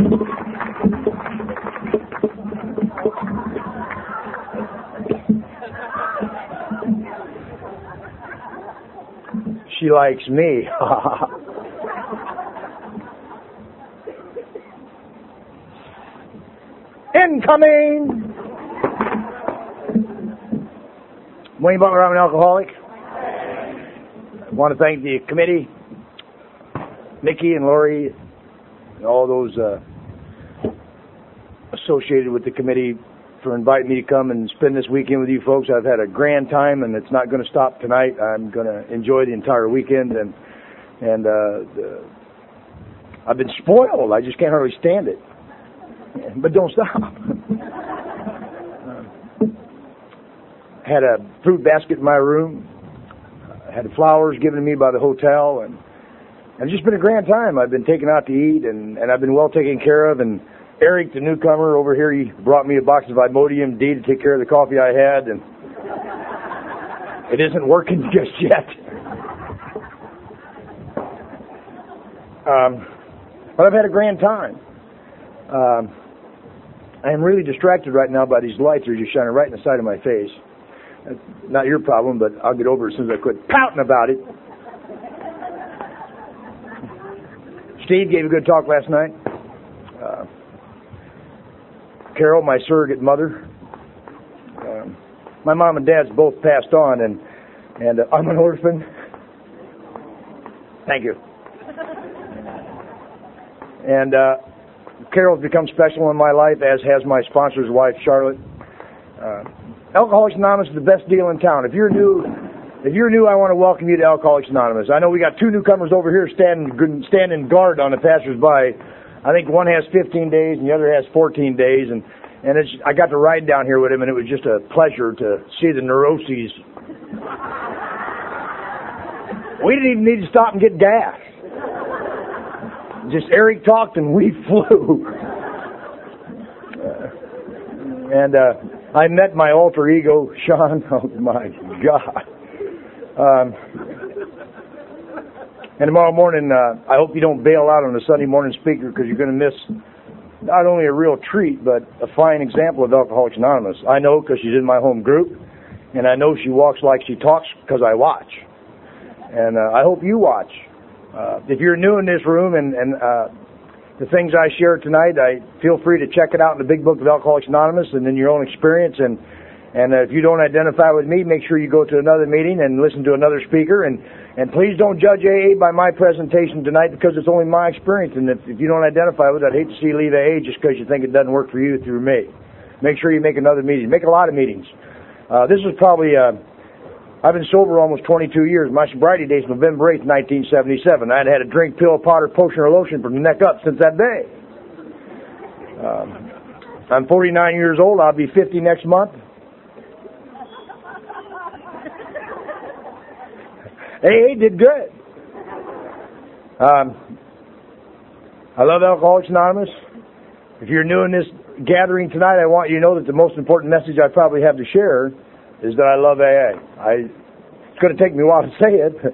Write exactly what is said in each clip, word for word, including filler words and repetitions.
She likes me. Incoming! Wayne Butler, I'm an alcoholic. I want to thank the committee, Mickey and Lori, and all those uh, associated with the committee for inviting me to come and spend this weekend with you folks. I've had a grand time, and it's not going to stop tonight. I'm going to enjoy the entire weekend, and and uh, the, I've been spoiled. I just can't hardly stand it. But don't stop. uh, had a fruit basket in my room. I had flowers given to me by the hotel, and it's just been a grand time. I've been taken out to eat, and, and I've been well taken care of, and Eric, the newcomer over here, he brought me a box of Imodium D to take care of the coffee I had, and it isn't working just yet. Um, but I've had a grand time. Um, I am really distracted right now by these lights. They're just shining right in the side of my face. That's not your problem, but I'll get over it as soon as I quit pouting about it. Steve gave a good talk last night. Uh, Carol, my surrogate mother. Um, my mom and dad's both passed on, and and uh, I'm an orphan. Thank you. And uh, Carol's become special in my life, as has my sponsor's wife, Charlotte. Uh, Alcoholics Anonymous is the best deal in town. If you're new, if you're new, I want to welcome you to Alcoholics Anonymous. I know we got two newcomers over here standing standing guard on the passersby. I think one has fifteen days and the other has fourteen days, and and it's I got to ride down here with him, and it was just a pleasure to see the neuroses. We didn't even need to stop and get gas. Just Eric talked and we flew. Uh, and uh, I met my alter ego, Sean. Oh my God. Um, and tomorrow morning, uh, I hope you don't bail out on the Sunday morning speaker, because you're going to miss not only a real treat, but a fine example of Alcoholics Anonymous. I know because she's in my home group, and I know she walks like she talks because I watch. And uh, I hope you watch. Uh, if you're new in this room and, and uh, the things I share tonight, I feel free to check it out in the Big Book of Alcoholics Anonymous and in your own experience. And and uh, if you don't identify with me, make sure you go to another meeting and listen to another speaker. And, and please don't judge A A by my presentation tonight, because it's only my experience. And if, if you don't identify with it, I'd hate to see you leave A A just because you think it doesn't work for you through me. Make sure you make another meeting. Make a lot of meetings. Uh, this is probably... Uh, I've been sober almost twenty-two years. My sobriety date is November eighth, nineteen seventy-seven. I had had a drink, pill, powder, potion, or lotion from the neck up since that day. Um, I'm forty-nine years old. I'll be fifty next month. A A did good. Um, I love Alcoholics Anonymous. If you're new in this gathering tonight, I want you to know that the most important message I probably have to share is that I love A A. I, it's going to take me a while to say it,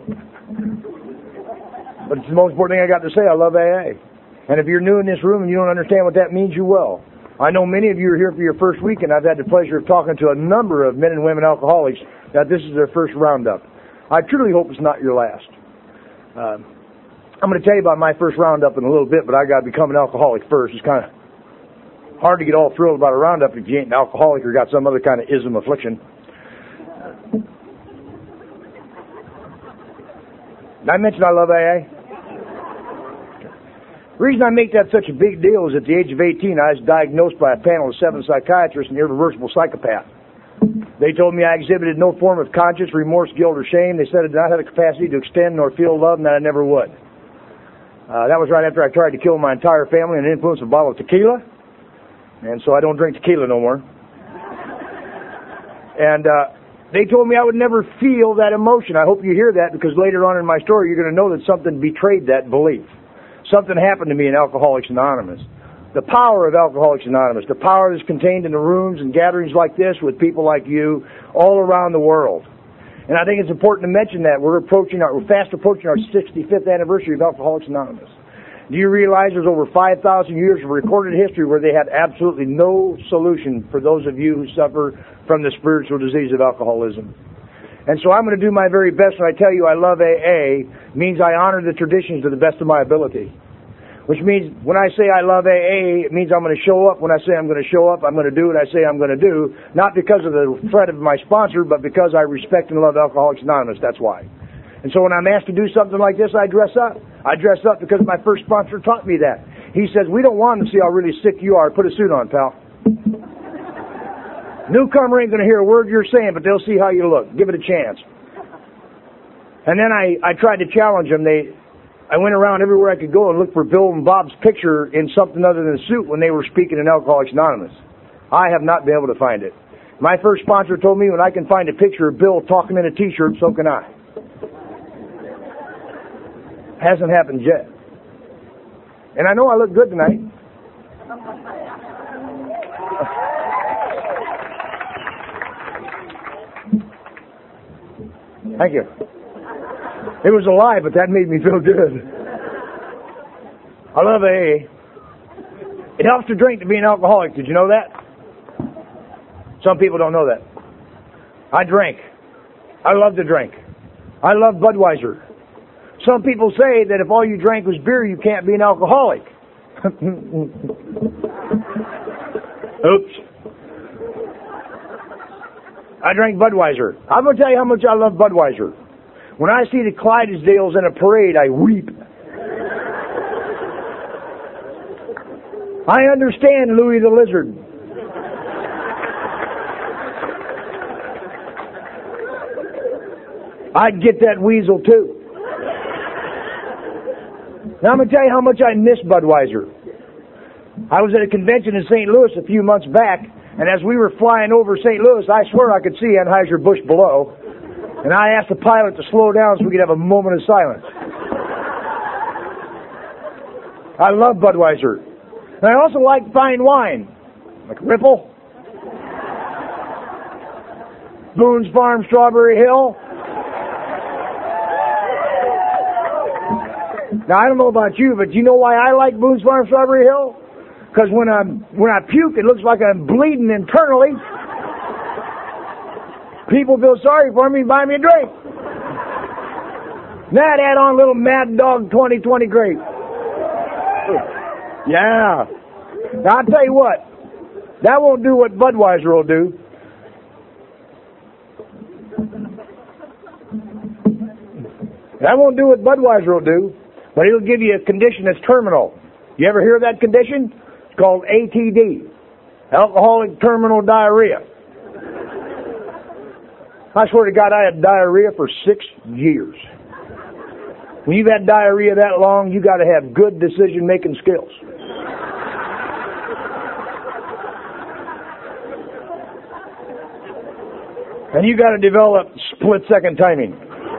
but it's the most important thing I got to say. I love A A. And if you're new in this room and you don't understand what that means, you will. I know many of you are here for your first week, and I've had the pleasure of talking to a number of men and women alcoholics that this is their first roundup. I truly hope it's not your last. Uh, I'm going to tell you about my first roundup in a little bit, but I got to become an alcoholic first. It's kind of hard to get all thrilled about a roundup if you ain't an alcoholic or got some other kind of ism affliction. Did I mention I love A A? The reason I make that such a big deal is at the age of eighteen, I was diagnosed by a panel of seven psychiatrists an irreversible psychopath. They told me I exhibited no form of conscience, remorse, guilt, or shame. They said I did not have the capacity to extend nor feel love, and that I never would. Uh, that was right after I tried to kill my entire family and influence a bottle of tequila. And so I don't drink tequila no more. And uh, they told me I would never feel that emotion. I hope you hear that, because later on in my story, you're going to know that something betrayed that belief. Something happened to me in Alcoholics Anonymous. The power of Alcoholics Anonymous, the power that's contained in the rooms and gatherings like this with people like you all around the world. And I think it's important to mention that we're approaching our, we're fast approaching our sixty-fifth anniversary of Alcoholics Anonymous. Do you realize there's over five thousand years of recorded history where they had absolutely no solution for those of you who suffer from the spiritual disease of alcoholism? And so I'm going to do my very best when I tell you I love A A, means I honor the traditions to the best of my ability. Which means when I say I love A A, it means I'm going to show up. When I say I'm going to show up, I'm going to do what I say I'm going to do. Not because of the threat of my sponsor, but because I respect and love Alcoholics Anonymous. That's why. And so when I'm asked to do something like this, I dress up. I dress up because my first sponsor taught me that. He says, we don't want to see how really sick you are. Put a suit on, pal. Newcomer ain't going to hear a word you're saying, but they'll see how you look. Give it a chance. And then I, I tried to challenge them. They, I went around everywhere I could go and looked for Bill and Bob's picture in something other than a suit when they were speaking in Alcoholics Anonymous. I have not been able to find it. My first sponsor told me when I can find a picture of Bill talking in a t-shirt, so can I. Hasn't happened yet. And I know I look good tonight. Thank you. It was a lie, but that made me feel good. I love A A. It helps to drink to be an alcoholic. Did you know that? Some people don't know that. I drink. I love to drink. I love Budweiser. Some people say that if all you drank was beer, you can't be an alcoholic. Oops. I drank Budweiser. I'm going to tell you how much I love Budweiser. When I see the Clydesdales in a parade, I weep. I understand Louis the Lizard. I'd get that weasel too. Now I'm going to tell you how much I miss Budweiser. I was at a convention in Saint Louis a few months back, and as we were flying over Saint Louis, I swear I could see Anheuser-Busch below. And I asked the pilot to slow down so we could have a moment of silence. I love Budweiser. And I also like fine wine. Like Ripple. Boone's Farm Strawberry Hill. Now, I don't know about you, but do you know why I like Boone's Farm Strawberry Hill? Because when, I'm, when I puke, it looks like I'm bleeding internally. People feel sorry for me and buy me a drink. Now I'd add on a little Mad Dog twenty twenty grape. Yeah. Now I'll tell you what. That won't do what Budweiser will do. That won't do what Budweiser will do. But it'll give you a condition that's terminal. You ever hear of that condition? It's called A T D. Alcoholic Terminal Diarrhea. I swear to God, I had diarrhea for six years. When you've had diarrhea that long, you got to have good decision-making skills. And you got to develop split-second timing.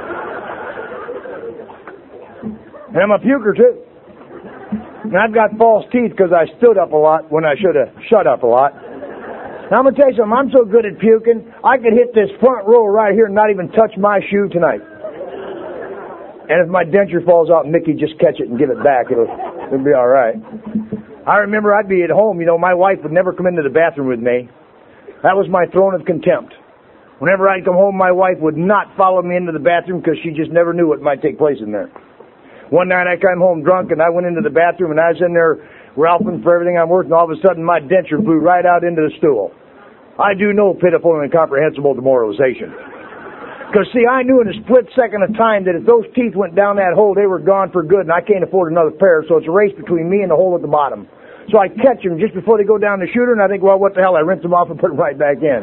And I'm a puker too. And I've got false teeth because I stood up a lot when I should have shut up a lot. Now I'm going to tell you something. I'm so good at puking, I could hit this front row right here and not even touch my shoe tonight. And if my denture falls out, Mickey, just catch it and give it back. It'll, it'll be all right. I remember I'd be at home. You know, my wife would never come into the bathroom with me. That was my throne of contempt. Whenever I'd come home, my wife would not follow me into the bathroom because she just never knew what might take place in there. One night I came home drunk and I went into the bathroom and I was in there ralphing for everything I'm worth, and all of a sudden my denture blew right out into the stool. I do know pitiful and incomprehensible demoralization. Because, see, I knew in a split second of time that if those teeth went down that hole, they were gone for good, and I can't afford another pair, so it's a race between me and the hole at the bottom. So I catch them just before they go down the shooter, and I think, well, what the hell, I rinse them off and put them right back in.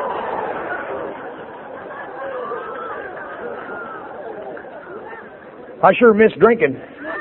I sure miss drinking.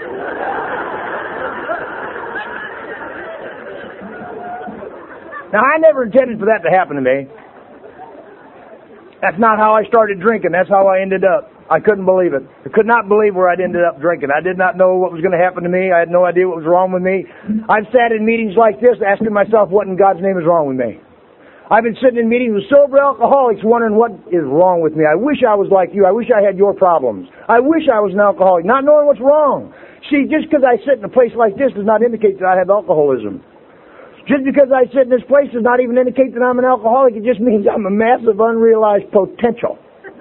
Now, I never intended for that to happen to me. That's not how I started drinking. That's how I ended up. I couldn't believe it. I could not believe where I'd ended up drinking. I did not know what was going to happen to me. I had no idea what was wrong with me. I've sat in meetings like this asking myself what in God's name is wrong with me. I've been sitting in meetings with sober alcoholics wondering what is wrong with me. I wish I was like you. I wish I had your problems. I wish I was an alcoholic, not knowing what's wrong. See, just because I sit in a place like this does not indicate that I have alcoholism. Just because I sit in this place does not even indicate that I'm an alcoholic. It just means I'm a massive unrealized potential.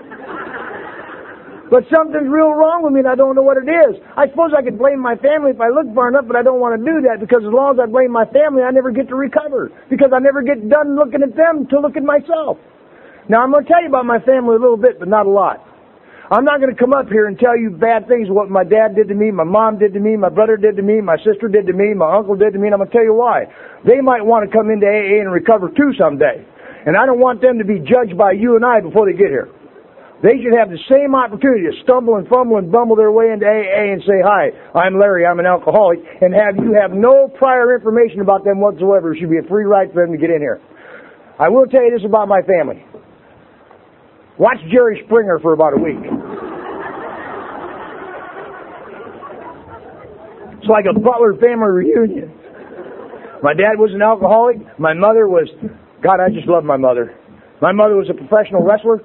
But something's real wrong with me and I don't know what it is. I suppose I could blame my family if I look far enough, but I don't want to do that because as long as I blame my family, I never get to recover. Because I never get done looking at them to look at myself. Now, I'm going to tell you about my family a little bit, but not a lot. I'm not going to come up here and tell you bad things, what my dad did to me, my mom did to me, my brother did to me, my sister did to me, my uncle did to me, and I'm going to tell you why. They might want to come into A A and recover too someday. And I don't want them to be judged by you and I before they get here. They should have the same opportunity to stumble and fumble and bumble their way into A A and say, hi, I'm Larry, I'm an alcoholic, and have you have no prior information about them whatsoever. It should be a free right for them to get in here. I will tell you this about my family. Watch Jerry Springer for about a week. It's like a Butler family reunion. My dad was an alcoholic. My mother was, God, I just love my mother. My mother was a professional wrestler.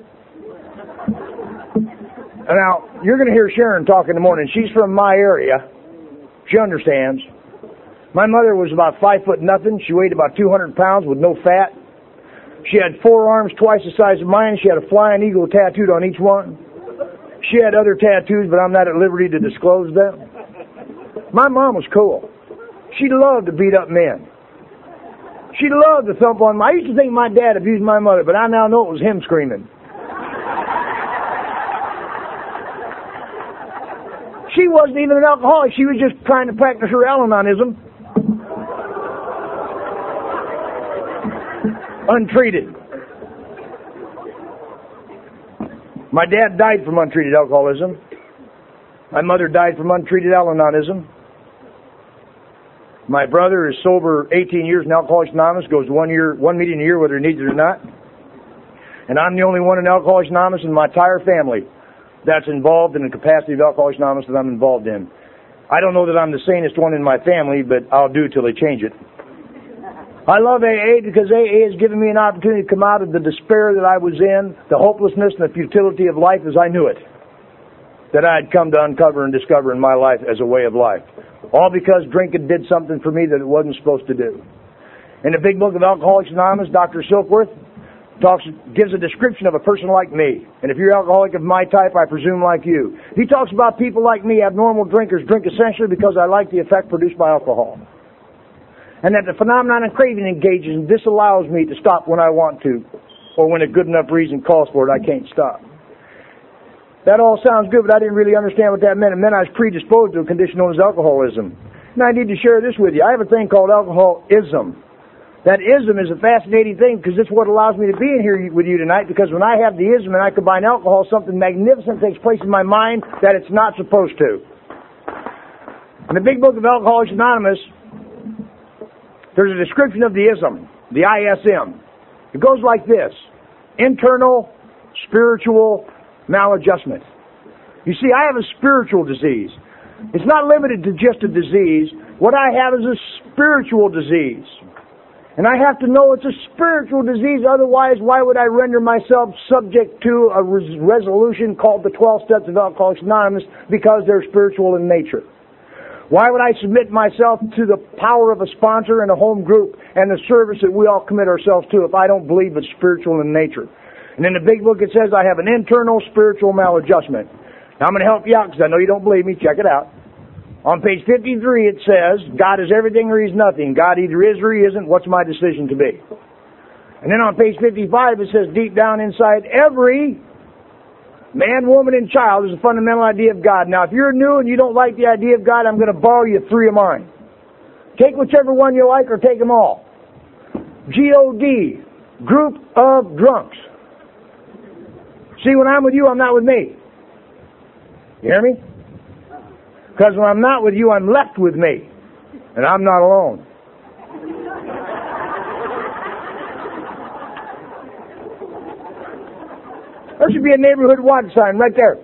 Now, you're going to hear Sharon talk in the morning. She's from my area. She understands. My mother was about five foot nothing. She weighed about two hundred pounds with no fat. She had four arms twice the size of mine. She had a flying eagle tattooed on each one. She had other tattoos, but I'm not at liberty to disclose them. My mom was cool. She loved to beat up men. She loved to thump on my... I used to think my dad abused my mother, but I now know it was him screaming. She wasn't even an alcoholic. She was just trying to practice her Al-Anonism. Untreated. My dad died from untreated alcoholism. My mother died from untreated Al-Anonism. My brother is sober eighteen years in Alcoholics Anonymous, goes to one year, one meeting a year whether he needs it or not. And I'm the only one in Alcoholics Anonymous in my entire family that's involved in the capacity of Alcoholics Anonymous that I'm involved in. I don't know that I'm the sanest one in my family, but I'll do till they change it. I love A A because A A has given me an opportunity to come out of the despair that I was in, the hopelessness and the futility of life as I knew it, that I had come to uncover and discover in my life as a way of life. All because drinking did something for me that it wasn't supposed to do. In the big book of Alcoholics Anonymous, Doctor Silkworth talks, gives a description of a person like me. And if you're alcoholic of my type, I presume like you. He talks about people like me, abnormal drinkers, drink essentially because I like the effect produced by alcohol. And that the phenomenon of craving engages and disallows me to stop when I want to, or when a good enough reason calls for it, I can't stop. That all sounds good, but I didn't really understand what that meant. It meant I was predisposed to a condition known as alcoholism. And I need to share this with you. I have a thing called alcoholism. That ism is a fascinating thing because it's what allows me to be in here with you tonight, because when I have the ism and I combine alcohol, something magnificent takes place in my mind that it's not supposed to. In the big book of Alcoholics Anonymous, there's a description of the ism, the I S M. It goes like this: internal spiritual maladjustment. You see, I have a spiritual disease. It's not limited to just a disease. What I have is a spiritual disease. And I have to know it's a spiritual disease, otherwise why would I render myself subject to a res- resolution called the twelve Steps of Alcoholics Anonymous because they're spiritual in nature? Why would I submit myself to the power of a sponsor and a home group and the service that we all commit ourselves to if I don't believe it's spiritual in nature? And in the big book it says I have an internal spiritual maladjustment. Now I'm going to help you out because I know you don't believe me. Check it out. On page fifty-three it says, God is everything or He's nothing. God either is or He isn't. What's my decision to be? And then on page fifty-five it says, deep down inside every man, woman, and child is a fundamental idea of God. Now, if you're new and you don't like the idea of God, I'm going to borrow you three of mine. Take whichever one you like or take them all. G O D, group of drunks. See, when I'm with you, I'm not with me. You hear me? Because when I'm not with you, I'm left with me. And I'm not alone. There should be a neighborhood watch sign right there.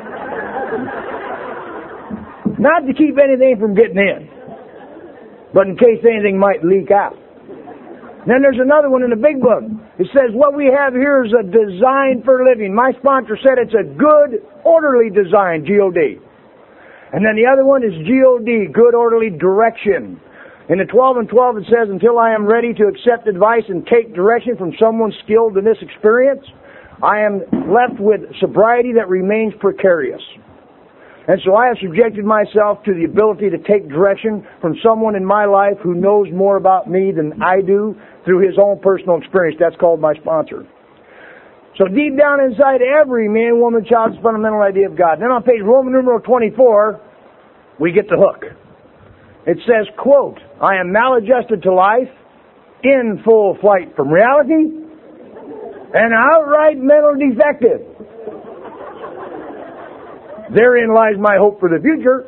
Not to keep anything from getting in, but in case anything might leak out. Then there's another one in the big book. It says what we have here is a design for living. My sponsor said it's a good, orderly design, G O D. And then the other one is G O D, good orderly direction. In the twelve and twelve it says, until I am ready to accept advice and take direction from someone skilled in this experience, I am left with sobriety that remains precarious. And so I have subjected myself to the ability to take direction from someone in my life who knows more about me than I do through his own personal experience. That's called my sponsor. So deep down inside every man, woman, child is the fundamental idea of God. Then on page Roman numeral twenty-four, we get the hook. It says, quote, I am maladjusted to life, in full flight from reality, and outright mental defective. Therein lies my hope for the future.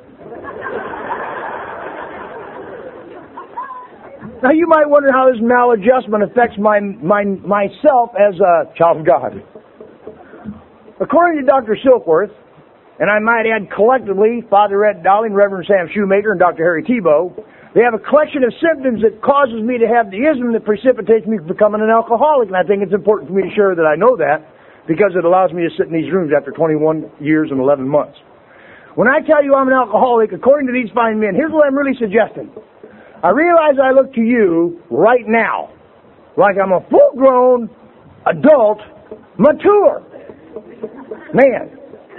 Now you might wonder how this maladjustment affects my, my myself as a child of God. According to Doctor Silkworth, and I might add collectively, Father Ed Dowling, Reverend Sam Shoemaker, and Doctor Harry Tebow, they have a collection of symptoms that causes me to have the ism that precipitates me from becoming an alcoholic. And I think it's important for me to share that I know that, because it allows me to sit in these rooms after twenty-one years and eleven months. When I tell you I'm an alcoholic, according to these fine men, here's what I'm really suggesting. I realize I look to you right now like I'm a full-grown, adult, mature man.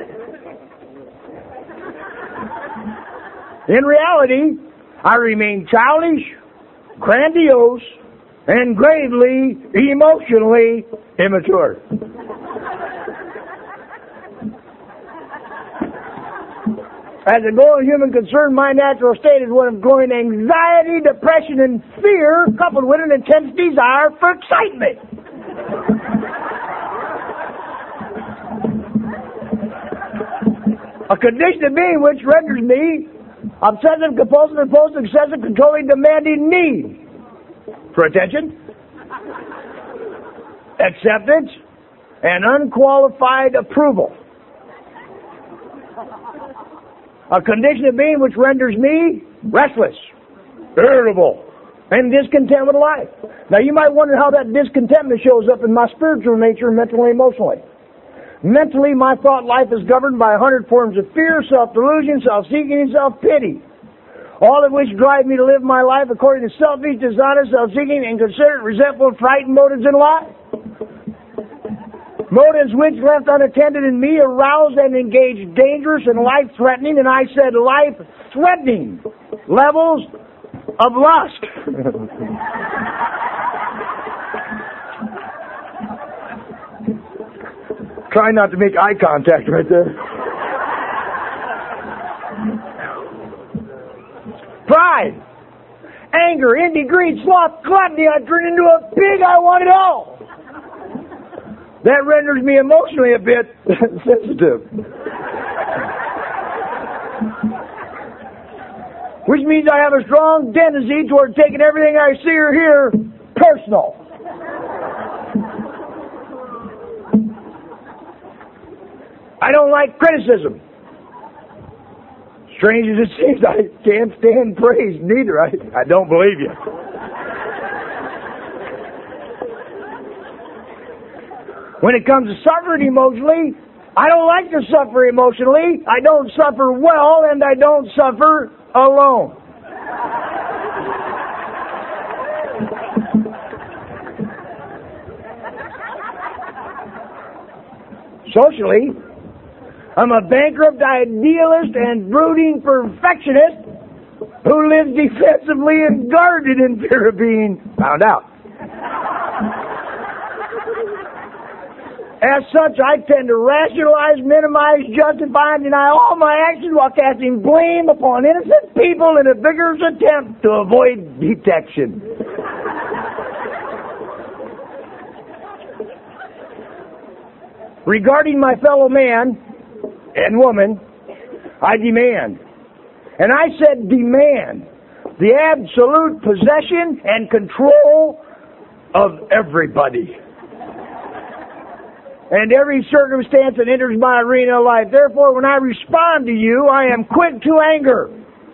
In reality, I remain childish, grandiose, and gravely, emotionally immature. As a growing human concern, my natural state is one of growing anxiety, depression, and fear, coupled with an intense desire for excitement. A condition of being which renders me obsessive, compulsive, impulsive, excessive, controlling, demanding need for attention, acceptance, and unqualified approval. A condition of being which renders me restless, irritable, and discontent with life. Now you might wonder how that discontentment shows up in my spiritual nature, mentally, emotionally. Mentally, my thought life is governed by a hundred forms of fear, self-delusion, self-seeking, and self-pity. All of which drive me to live my life according to selfish, dishonest, self-seeking, inconsiderate, resentful, frightened motives in life. Motives which, left unattended in me, arouse and engage dangerous and life-threatening, and I said life-threatening levels of lust. Try not to make eye contact right there. Pride, anger, envy, greed, sloth, gluttony. I turn into a pig. I want it all. That renders me emotionally a bit sensitive. Which means I have a strong tendency toward taking everything I see or hear personal. I don't like criticism. Strange as it seems, I can't stand praise neither. I, I don't believe you. When it comes to suffering emotionally, I don't like to suffer emotionally. I don't suffer well, and I don't suffer alone. Socially, I'm a bankrupt idealist and brooding perfectionist who lives defensively and guarded in fear of being found out. As such, I tend to rationalize, minimize, justify, and deny all my actions while casting blame upon innocent people in a vigorous attempt to avoid detection. Regarding my fellow man and woman, I demand, and I said demand, the absolute possession and control of everybody and every circumstance that enters my arena of life. Therefore, when I respond to you, I am quick to anger,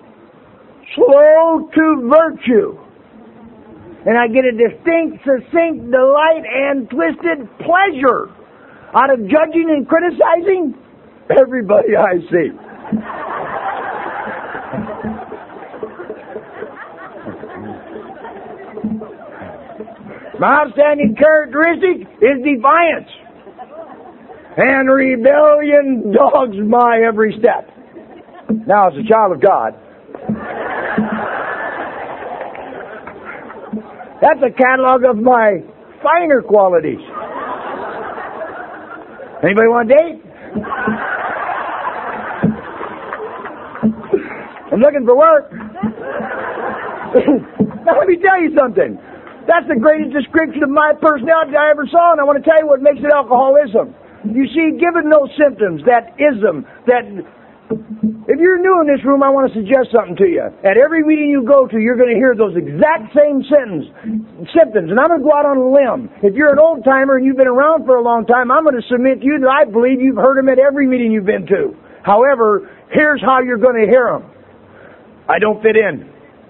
slow to virtue, and I get a distinct, succinct delight and twisted pleasure out of judging and criticizing everybody I see. My outstanding characteristic is defiance. And rebellion dogs my every step. Now, as a child of God, that's a catalog of my finer qualities. Anybody want a date? I'm looking for work. Now let me tell you something. That's the greatest description of my personality I ever saw, and I want to tell you what makes it alcoholism. You see, given those symptoms, that ism, that... If you're new in this room, I want to suggest something to you. At every meeting you go to, you're going to hear those exact same sentence, symptoms, and I'm going to go out on a limb. If you're an old-timer and you've been around for a long time, I'm going to submit to you that I believe you've heard them at every meeting you've been to. However, here's how you're going to hear them. I don't fit in.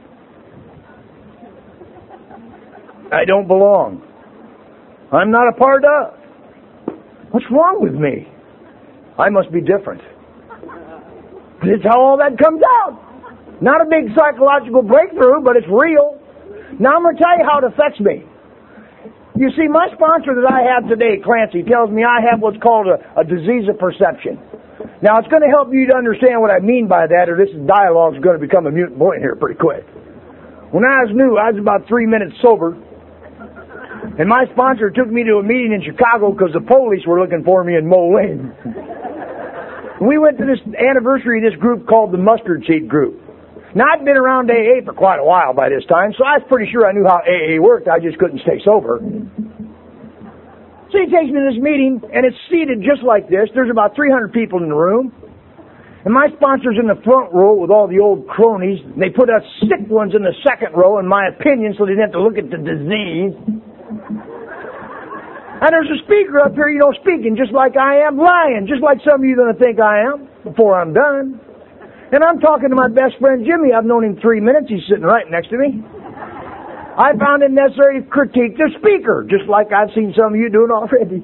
I don't belong. I'm not a part of. What's wrong with me? I must be different. It's how all that comes out. Not a big psychological breakthrough, but it's real. Now I'm going to tell you how it affects me. You see, my sponsor that I have today, Clancy, tells me I have what's called a, a disease of perception. Now, it's going to help you to understand what I mean by that, or this dialogue is going to become a mutant point here pretty quick. When I was new, I was about three minutes sober, and my sponsor took me to a meeting in Chicago because the police were looking for me in Moline. We went to this anniversary of this group called the Mustard Seed Group. Now, I'd been around A A for quite a while by this time, so I was pretty sure I knew how A A worked. I just couldn't stay sober. So he takes me to this meeting, and it's seated just like this. There's about three hundred people in the room. And my sponsor's in the front row with all the old cronies. They put us sick ones in the second row, in my opinion, so they didn't have to look at the disease. And there's a speaker up here, you know, speaking just like I am, lying, just like some of you are going to think I am before I'm done. And I'm talking to my best friend Jimmy. I've known him three minutes. He's sitting right next to me. I found it necessary to critique the speaker, just like I've seen some of you doing already.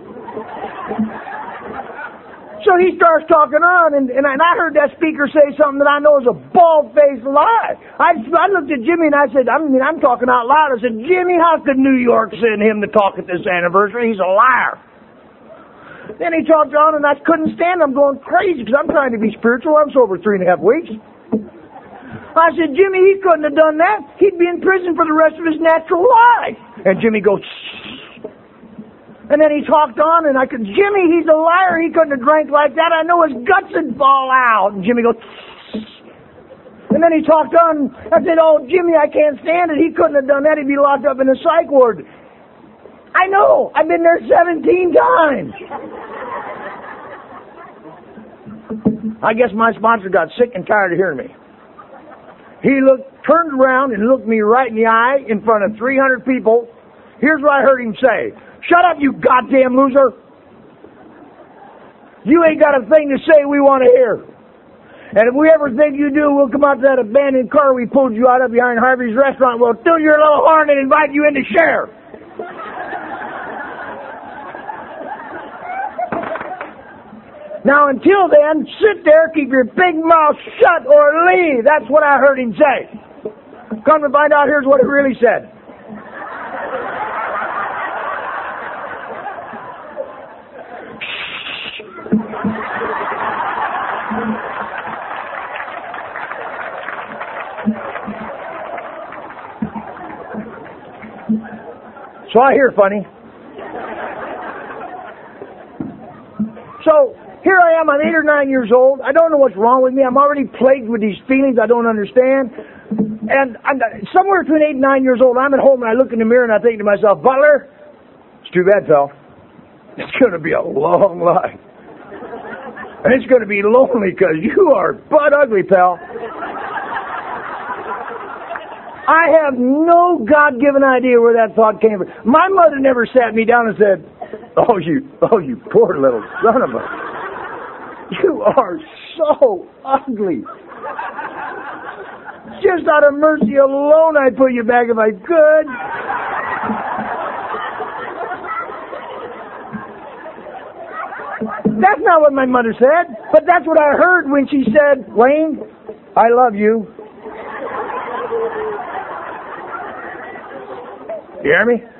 So he starts talking on, and, and, I, and I heard that speaker say something that I know is a bald-faced lie. I, I looked at Jimmy and I said, I mean, I'm talking out loud. I said, Jimmy, how could New York send him to talk at this anniversary? He's a liar. Then he talked on, and I couldn't stand it. I'm going crazy because I'm trying to be spiritual. I'm sober three and a half weeks. I said, Jimmy, he couldn't have done that. He'd be in prison for the rest of his natural life. And Jimmy goes, shh. And then he talked on, and I could, Jimmy, he's a liar. He couldn't have drank like that. I know his guts would fall out. And Jimmy goes, shh. And then he talked on. I said, oh, Jimmy, I can't stand it. He couldn't have done that. He'd be locked up in a psych ward. I know. I've been there seventeen times. I guess my sponsor got sick and tired of hearing me. He looked, turned around and looked me right in the eye in front of three hundred people. Here's what I heard him say. Shut up, you goddamn loser. You ain't got a thing to say we want to hear. And if we ever think you do, we'll come out to that abandoned car we pulled you out of behind Harvey's restaurant. We'll fill your little horn and invite you in to share. Now, until then, sit there, keep your big mouth shut, or leave. That's what I heard him say. Come to find out, here's what it really said. So I hear funny. So here I am, I'm eight or nine years old. I don't know what's wrong with me. I'm already plagued with these feelings I don't understand. And I'm somewhere between eight and nine years old, I'm at home and I look in the mirror and I think to myself, Butler, it's too bad, pal. It's going to be a long life. And it's going to be lonely because you are butt ugly, pal. I have no God-given idea where that thought came from. My mother never sat me down and said, oh, you, oh, you poor little son of a... You are so ugly. Just out of mercy alone, I'd put you back if I could. That's not what my mother said, but that's what I heard when she said, Wayne, I love you. You hear me?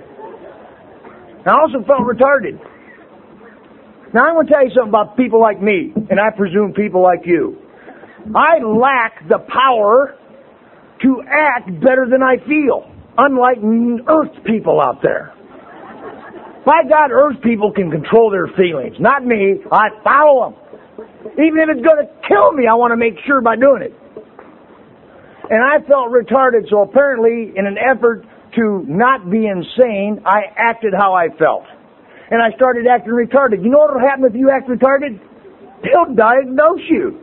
I also felt retarded. Now, I'm going to tell you something about people like me, and I presume people like you. I lack the power to act better than I feel, unlike earth people out there. By God, earth people can control their feelings. Not me. I follow them. Even if it's going to kill me, I want to make sure by doing it. And I felt retarded, so apparently, in an effort to not be insane, I acted how I felt. And I started acting retarded. You know what will happen if you act retarded? They'll diagnose you.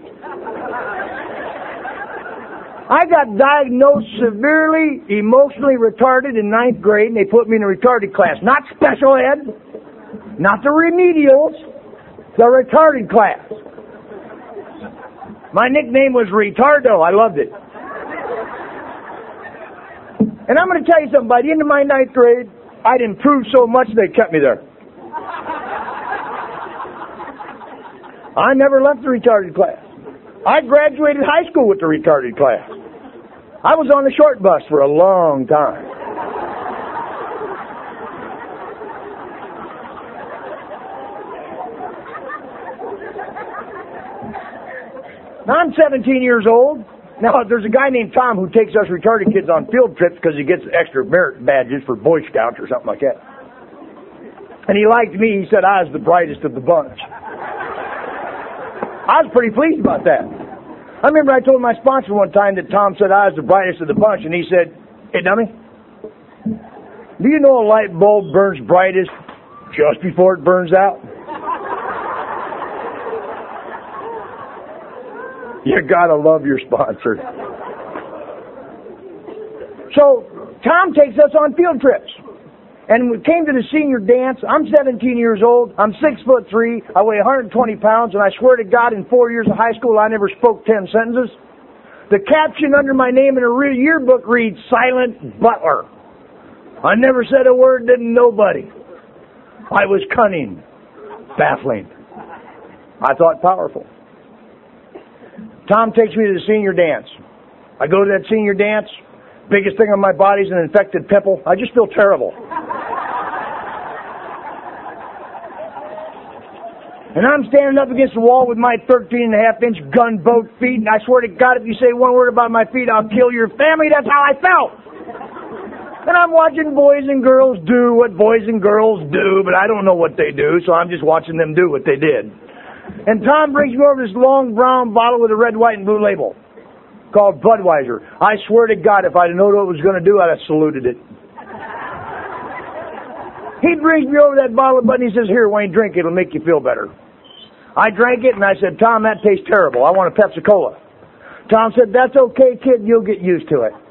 I got diagnosed severely emotionally retarded in ninth grade, and they put me in a retarded class. Not special ed, not the remedials, the retarded class. My nickname was Retardo. I loved it. And I'm going to tell you something. By the end of my ninth grade, I'd improved so much they kept me there. I never left the retarded class. I graduated high school with the retarded class. I was on the short bus for a long time. Now I'm seventeen years old. Now there's a guy named Tom who takes us retarded kids on field trips because he gets extra merit badges for Boy Scouts or something like that. And he liked me. He said I was the brightest of the bunch. I was pretty pleased about that. I remember I told my sponsor one time that Tom said I was the brightest of the bunch, and he said, "Hey, dummy, do you know a light bulb burns brightest just before it burns out?" You gotta love your sponsor. So, Tom takes us on field trips. And we came to the senior dance. I'm seventeen years old. I'm six foot three. I weigh one hundred twenty pounds. And I swear to God, in four years of high school, I never spoke ten sentences. The caption under my name in a yearbook reads, Silent Butler. I never said a word to nobody. I was cunning, baffling. I thought powerful. Tom takes me to the senior dance. I go to that senior dance. Biggest thing on my body is an infected pimple. I just feel terrible. And I'm standing up against the wall with my thirteen and a half inch gunboat feet, and I swear to God, if you say one word about my feet, I'll kill your family. That's how I felt. And I'm watching boys and girls do what boys and girls do, but I don't know what they do, so I'm just watching them do what they did. And Tom brings me over this long brown bottle with a red, white, and blue label called Budweiser. I swear to God, if I'd known what it was going to do, I'd have saluted it. He brings me over that bottle of Bud and he says, "Here, Wayne, drink it. It'll make you feel better." I drank it and I said, "Tom, that tastes terrible. I want a Pepsi-Cola." Tom said, "That's okay, kid. You'll get used to it."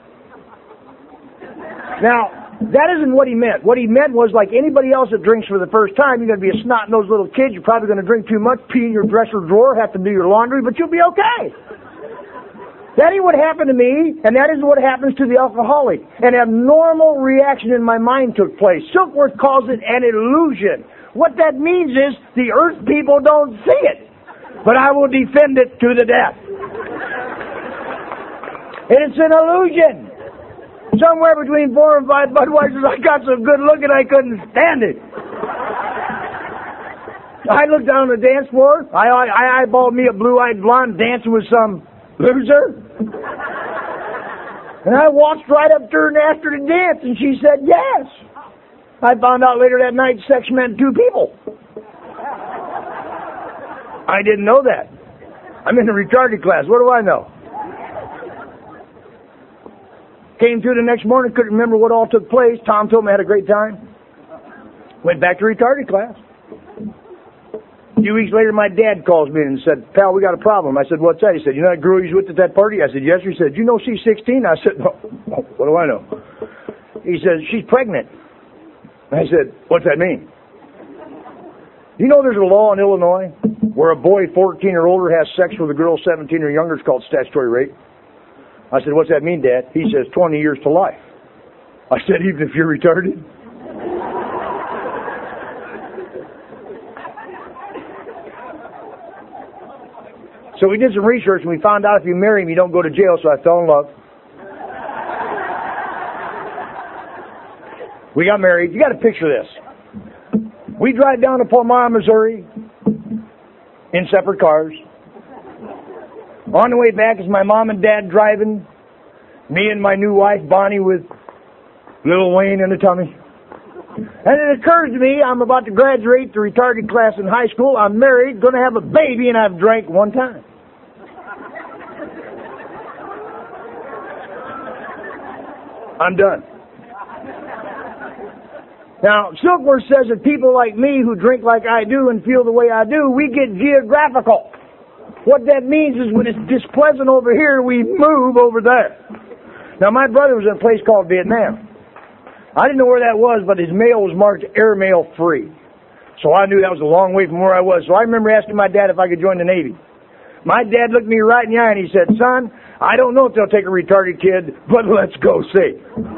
Now, that isn't what he meant. What he meant was, like anybody else that drinks for the first time, you're going to be a snot-nosed little kid. You're probably going to drink too much, pee in your dresser drawer, have to do your laundry, but you'll be okay. That ain't what happened to me, and that isn't what happens to the alcoholic. An abnormal reaction in my mind took place. Silkworth calls it an illusion. What that means is the earth people don't see it, but I will defend it to the death. And it's an illusion. Somewhere between four and five Budweisers, I got so good looking I couldn't stand it. I looked down on the dance floor. I, I eyeballed me a blue-eyed blonde dancing with some loser. And I walked right up to her and asked her to dance, and she said yes. I found out later that night sex meant two people. I didn't know that. I'm in a retarded class. What do I know? Came through the next morning, couldn't remember what all took place. Tom told me I had a great time. Went back to retarded class. A few weeks later, my dad calls me and said, "Pal, we got a problem." I said, "What's that?" He said, "You know that girl you was with at that party?" I said, "Yes." He said, "You know she's sixteen? I said, "No. What do I know?" He said, "She's pregnant." I said, "What's that mean?" You know there's a law in Illinois where a boy fourteen or older has sex with a girl seventeen or younger. It's called statutory rape. I said, "What's that mean, Dad?" He says, twenty years to life. I said, "Even if you're retarded?" So we did some research and we found out if you marry him, you don't go to jail, so I fell in love. We got married. You got to picture this. We drive down to Palmyra, Missouri in separate cars. On the way back is my mom and dad driving. Me and my new wife, Bonnie, with little Wayne in the tummy. And it occurs to me, I'm about to graduate the retarded class in high school. I'm married, going to have a baby, and I've drank one time. I'm done. Now, Silkworth says that people like me who drink like I do and feel the way I do, we get geographical. What that means is when it's displeasant over here, we move over there. Now, my brother was in a place called Vietnam. I didn't know where that was, but his mail was marked airmail free. So I knew that was a long way from where I was. So I remember asking my dad if I could join the Navy. My dad looked me right in the eye and he said, "Son, I don't know if they'll take a retarded kid, but let's go see."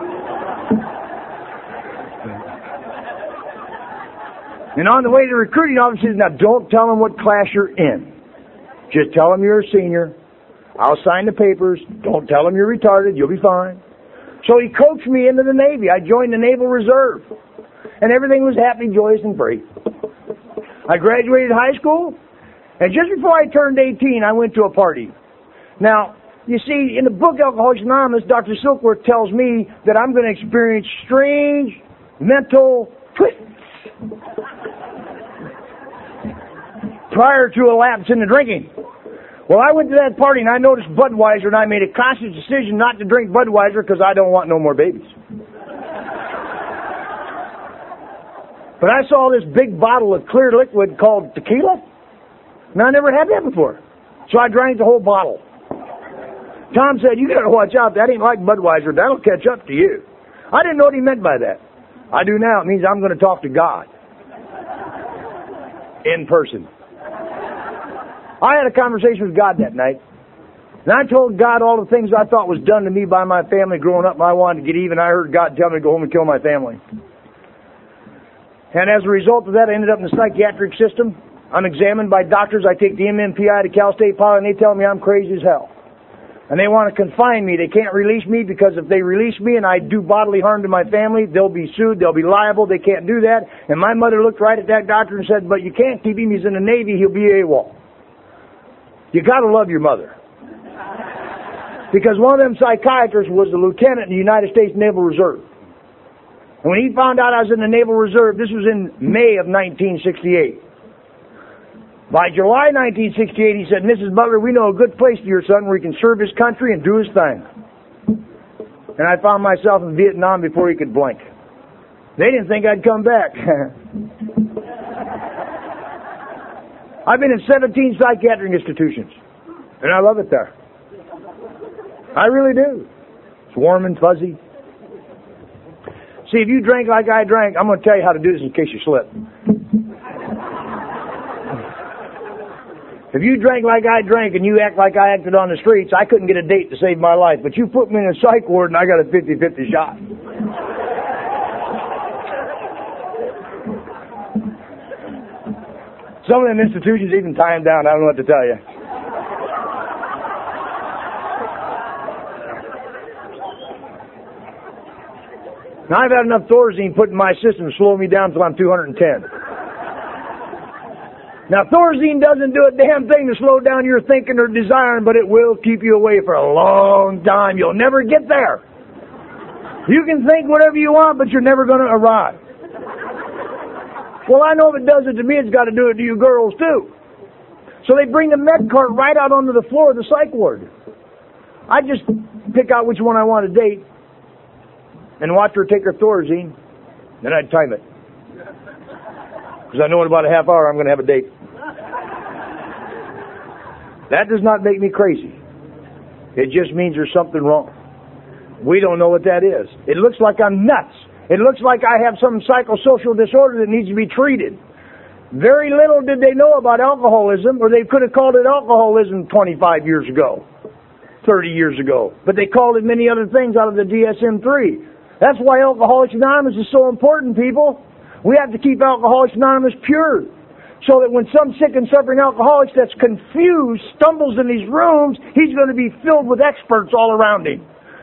And on the way to the recruiting office, he says, "Now don't tell them what class you're in. Just tell them you're a senior. I'll sign the papers. Don't tell them you're retarded. You'll be fine." So he coached me into the Navy. I joined the Naval Reserve. And everything was happy, joyous, and free. I graduated high school. And just before I turned eighteen, I went to a party. Now, you see, in the book Alcoholics Anonymous, Doctor Silkworth tells me that I'm going to experience strange mental twists prior to a lapse in the drinking. Well, I went to that party and I noticed Budweiser, and I made a conscious decision not to drink Budweiser because I don't want no more babies. But I saw this big bottle of clear liquid called tequila. Now, I never had that before. So I drank the whole bottle. Tom said, "You got to watch out. That ain't like Budweiser. That'll catch up to you." I didn't know what he meant by that. I do now. It means I'm going to talk to God in person. I had a conversation with God that night. And I told God all the things I thought was done to me by my family growing up, and I wanted to get even. I heard God tell me to go home and kill my family. And as a result of that, I ended up in the psychiatric system. I'm examined by doctors. I take the M M P I to Cal State Poly, and they tell me I'm crazy as hell. And they want to confine me. They can't release me because if they release me and I do bodily harm to my family, they'll be sued, they'll be liable. They can't do that. And my mother looked right at that doctor and said, "But you can't keep him. He's in the Navy. He'll be AWOL." You got to love your mother. Because one of them psychiatrists was a lieutenant in the United States Naval Reserve. And when he found out I was in the Naval Reserve, this was in May of nineteen sixty-eight. By July nineteen sixty-eight, he said, "Missus Butler, we know a good place for your son where he can serve his country and do his thing." And I found myself in Vietnam before he could blink. They didn't think I'd come back. I've been in seventeen psychiatric institutions, and I love it there. I really do. It's warm and fuzzy. See, if you drank like I drank, I'm going to tell you how to do this in case you slip. If you drank like I drank and you act like I acted on the streets, I couldn't get a date to save my life. But you put me in a psych ward and I got a fifty-fifty shot. Some of them institutions even tie them down. I don't know what to tell you. Now, I've had enough Thorazine put in my system to slow me down until I'm two hundred ten. Now, Thorazine doesn't do a damn thing to slow down your thinking or desiring, but it will keep you away for a long time. You'll never get there. You can think whatever you want, but you're never going to arrive. Well, I know if it does it to me, it's got to do it to you girls, too. So they bring the med cart right out onto the floor of the psych ward. I just pick out which one I want to date and watch her take her Thorazine. Then I'd time it. Because I know in about a half hour I'm going to have a date. That does not make me crazy. It just means there's something wrong. We don't know what that is. It looks like I'm nuts. It looks like I have some psychosocial disorder that needs to be treated. Very little did they know about alcoholism, or they could have called it alcoholism twenty-five years ago, thirty years ago. But they called it many other things out of the D S M three. That's why Alcoholics Anonymous is so important, people. We have to keep Alcoholics Anonymous pure, so that when some sick and suffering alcoholic that's confused stumbles in these rooms, he's going to be filled with experts all around him.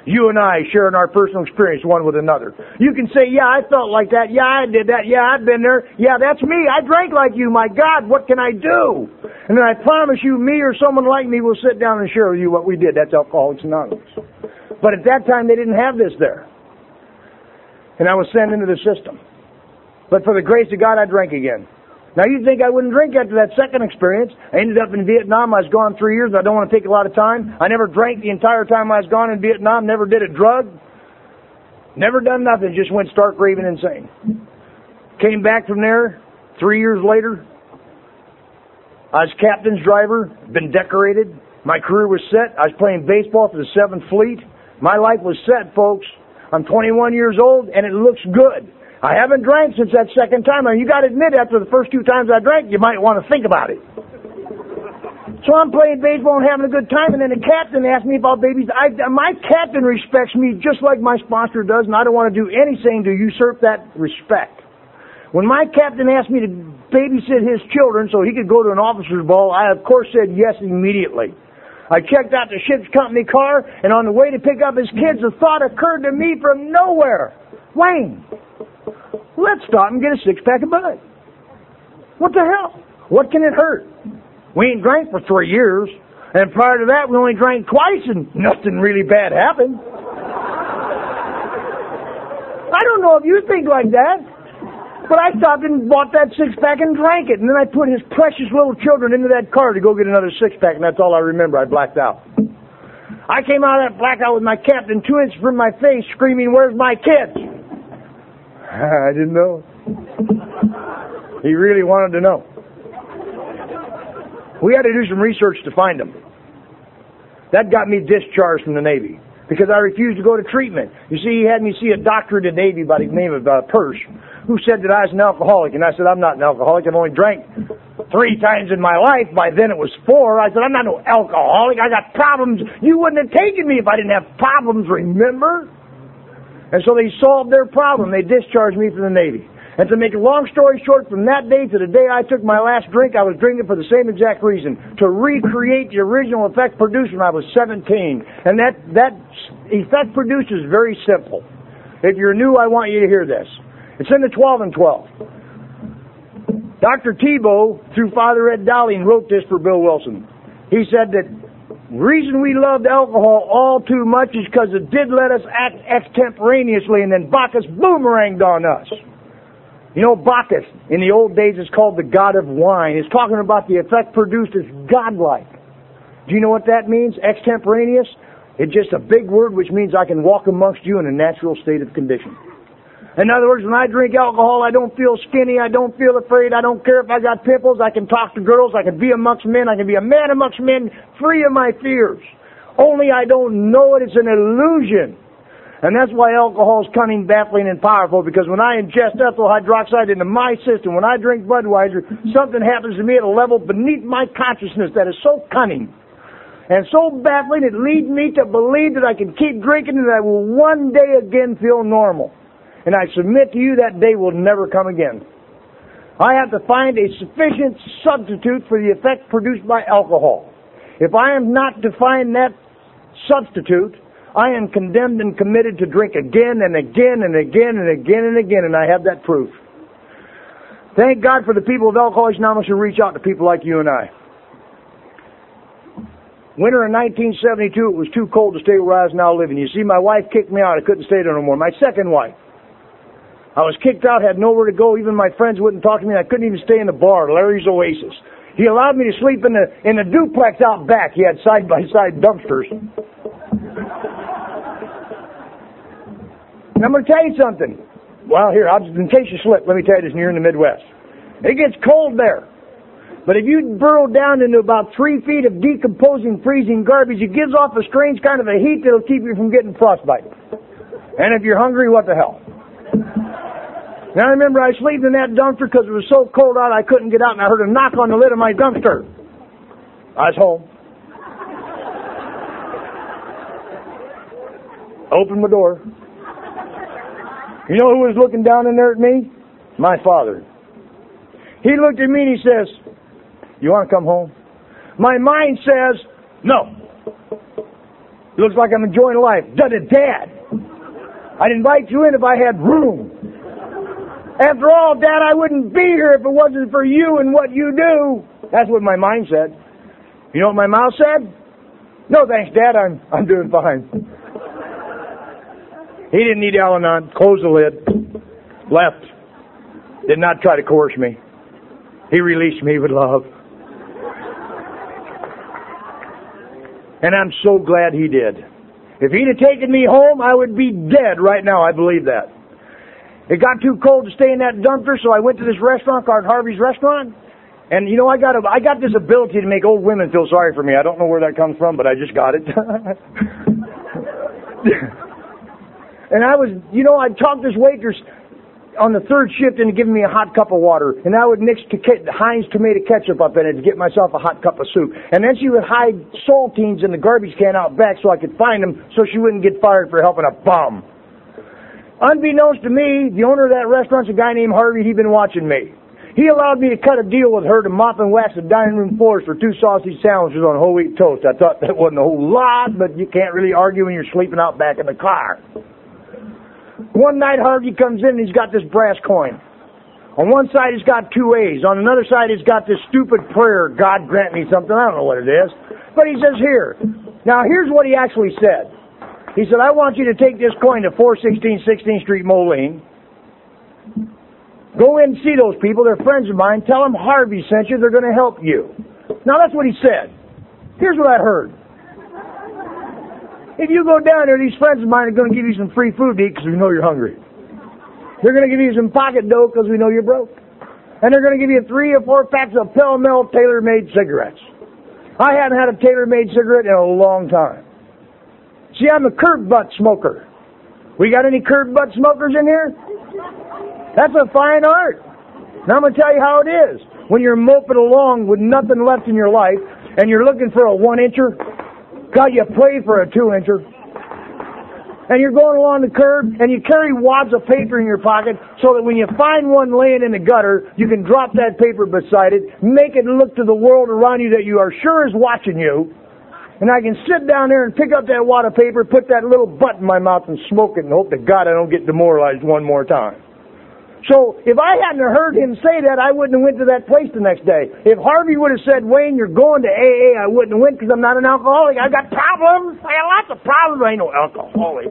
You and I sharing our personal experience one with another. You can say, yeah, I felt like that. Yeah, I did that. Yeah, I've been there. Yeah, that's me. I drank like you. My God, what can I do? And then I promise you, me or someone like me will sit down and share with you what we did. That's Alcoholics Anonymous. But at that time, they didn't have this there. And I was sent into the system. But for the grace of God, I drank again. Now, you'd think I wouldn't drink after that second experience. I ended up in Vietnam. I was gone three years. I don't want to take a lot of time. I never drank the entire time I was gone in Vietnam. Never did a drug. Never done nothing. Just went stark raving insane. Came back from there three years later. I was captain's driver. Been decorated. My career was set. I was playing baseball for the seventh Fleet. My life was set, folks. I'm twenty-one years old, and it looks good. I haven't drank since that second time. I mean, you got to admit, after the first two times I drank, you might want to think about it. So I'm playing baseball and having a good time, and then the captain asked me about babies. I, my captain respects me just like my sponsor does, and I don't want to do anything to usurp that respect. When my captain asked me to babysit his children so he could go to an officer's ball, I, of course, said yes immediately. I checked out the ship's company car, and on the way to pick up his kids, a thought occurred to me from nowhere. Wayne, let's stop and get a six-pack of Bud. What the hell? What can it hurt? We ain't drank for three years, and prior to that, we only drank twice, and nothing really bad happened. I don't know if you think like that, but I stopped and bought that six-pack and drank it, and then I put his precious little children into that car to go get another six-pack, and that's all I remember. I blacked out. I came out of that blackout with my captain two inches from my face screaming, "Where's my kids?" I didn't know. He really wanted to know. We had to do some research to find them. That got me discharged from the Navy because I refused to go to treatment. You see, he had me see a doctor in the Navy by the name of uh, Persh, who said that I was an alcoholic. And I said, I'm not an alcoholic. I've only drank three times in my life. By then it was four. I said, I'm not no alcoholic. I got problems. You wouldn't have taken me if I didn't have problems, remember? And so they solved their problem. They discharged me from the Navy. And to make a long story short, from that day to the day I took my last drink, I was drinking for the same exact reason, to recreate the original effect produced when I was seventeen. And that, that effect produced is very simple. If you're new, I want you to hear this. It's in the twelve and twelve. Doctor Tebow, through Father Ed Dowling, wrote this for Bill Wilson. He said that the reason we loved alcohol all too much is because it did let us act extemporaneously, and then Bacchus boomeranged on us. You know, Bacchus, in the old days, is called the god of wine. It's talking about the effect produced as godlike. Do you know what that means, extemporaneous? It's just a big word which means I can walk amongst you in a natural state of condition. In other words, when I drink alcohol, I don't feel skinny, I don't feel afraid, I don't care if I got pimples, I can talk to girls, I can be amongst men, I can be a man amongst men, free of my fears. Only I don't know it, it's an illusion. And that's why alcohol is cunning, baffling, and powerful, because when I ingest ethyl hydroxide into my system, when I drink Budweiser, something happens to me at a level beneath my consciousness that is so cunning and so baffling, it leads me to believe that I can keep drinking and that I will one day again feel normal. And I submit to you that day will never come again. I have to find a sufficient substitute for the effect produced by alcohol. If I am not to find that substitute, I am condemned and committed to drink again and again and again and again and again, and I have that proof. Thank God for the people of Alcoholics Anonymous who reach out to people like you and I. Winter of nineteen seventy-two, it was too cold to stay where I was now living. You see, my wife kicked me out. I couldn't stay there no more. My second wife. I was kicked out, had nowhere to go. Even my friends wouldn't talk to me. I couldn't even stay in the bar, Larry's Oasis. He allowed me to sleep in the in the duplex out back. He had side-by-side dumpsters. And I'm going to tell you something. Well, here, I'll just, in case you slip, let me tell you this, you're in the Midwest. It gets cold there. But if you burrow down into about three feet of decomposing, freezing garbage, it gives off a strange kind of a heat that'll keep you from getting frostbite. And if you're hungry, what the hell? Now I remember I slept in that dumpster because it was so cold out I couldn't get out, and I heard a knock on the lid of my dumpster. I was home. Opened my door. You know who was looking down in there at me? My father. He looked at me and he says, "You want to come home?" My mind says, "No. Looks like I'm enjoying life. Done it, Dad. I'd invite you in if I had room. After all, Dad, I wouldn't be here if it wasn't for you and what you do. That's what my mind said. You know what my mouth said? No, thanks, Dad. I'm I'm doing fine. He didn't need Al-Anon. Closed the lid. Left. Did not try to coerce me. He released me with love. And I'm so glad he did. If he'd have taken me home, I would be dead right now. I believe that. It got too cold to stay in that dumpster, so I went to this restaurant called Harvey's Restaurant. And, you know, I got a, I got this ability to make old women feel sorry for me. I don't know where that comes from, but I just got it. And I was, you know, I'd talk this waitress on the third shift into giving me a hot cup of water. And I would mix Heinz tomato ketchup up in it to get myself a hot cup of soup. And then she would hide saltines in the garbage can out back so I could find them so she wouldn't get fired for helping a bum. Unbeknownst to me, the owner of that restaurant's a guy named Harvey. He'd been watching me. He allowed me to cut a deal with her to mop and wax the dining room floors for two sausage sandwiches on whole wheat toast. I thought that wasn't a whole lot, but you can't really argue when you're sleeping out back in the car. One night Harvey comes in and he's got this brass coin. On one side he's got two A's. On another side he's got this stupid prayer, God grant me something. I don't know what it is. But he says, here. Now here's what he actually said. He said, I want you to take this coin to four sixteen sixteenth Street, Moline. Go in and see those people. They're friends of mine. Tell them Harvey sent you. They're going to help you. Now that's what he said. Here's what I heard. If you go down there, these friends of mine are going to give you some free food to eat because we know you're hungry. They're going to give you some pocket dough because we know you're broke. And they're going to give you three or four packs of Pell-Mell tailor-made cigarettes. I hadn't had a tailor-made cigarette in a long time. See, I'm a curb butt smoker. We got any curb butt smokers in here? That's a fine art. Now I'm going to tell you how it is. When you're moping along with nothing left in your life and you're looking for a one-incher, God, you pray for a two-incher. And you're going along the curb, and you carry wads of paper in your pocket so that when you find one laying in the gutter, you can drop that paper beside it, make it look to the world around you that you are sure is watching you. And I can sit down there and pick up that wad of paper, put that little butt in my mouth and smoke it and hope to God I don't get demoralized one more time. So if I hadn't heard him say that, I wouldn't have went to that place the next day. If Harvey would have said, Wayne, you're going to A A, I wouldn't have went because I'm not an alcoholic. I've got problems. I got lots of problems. I ain't no alcoholic.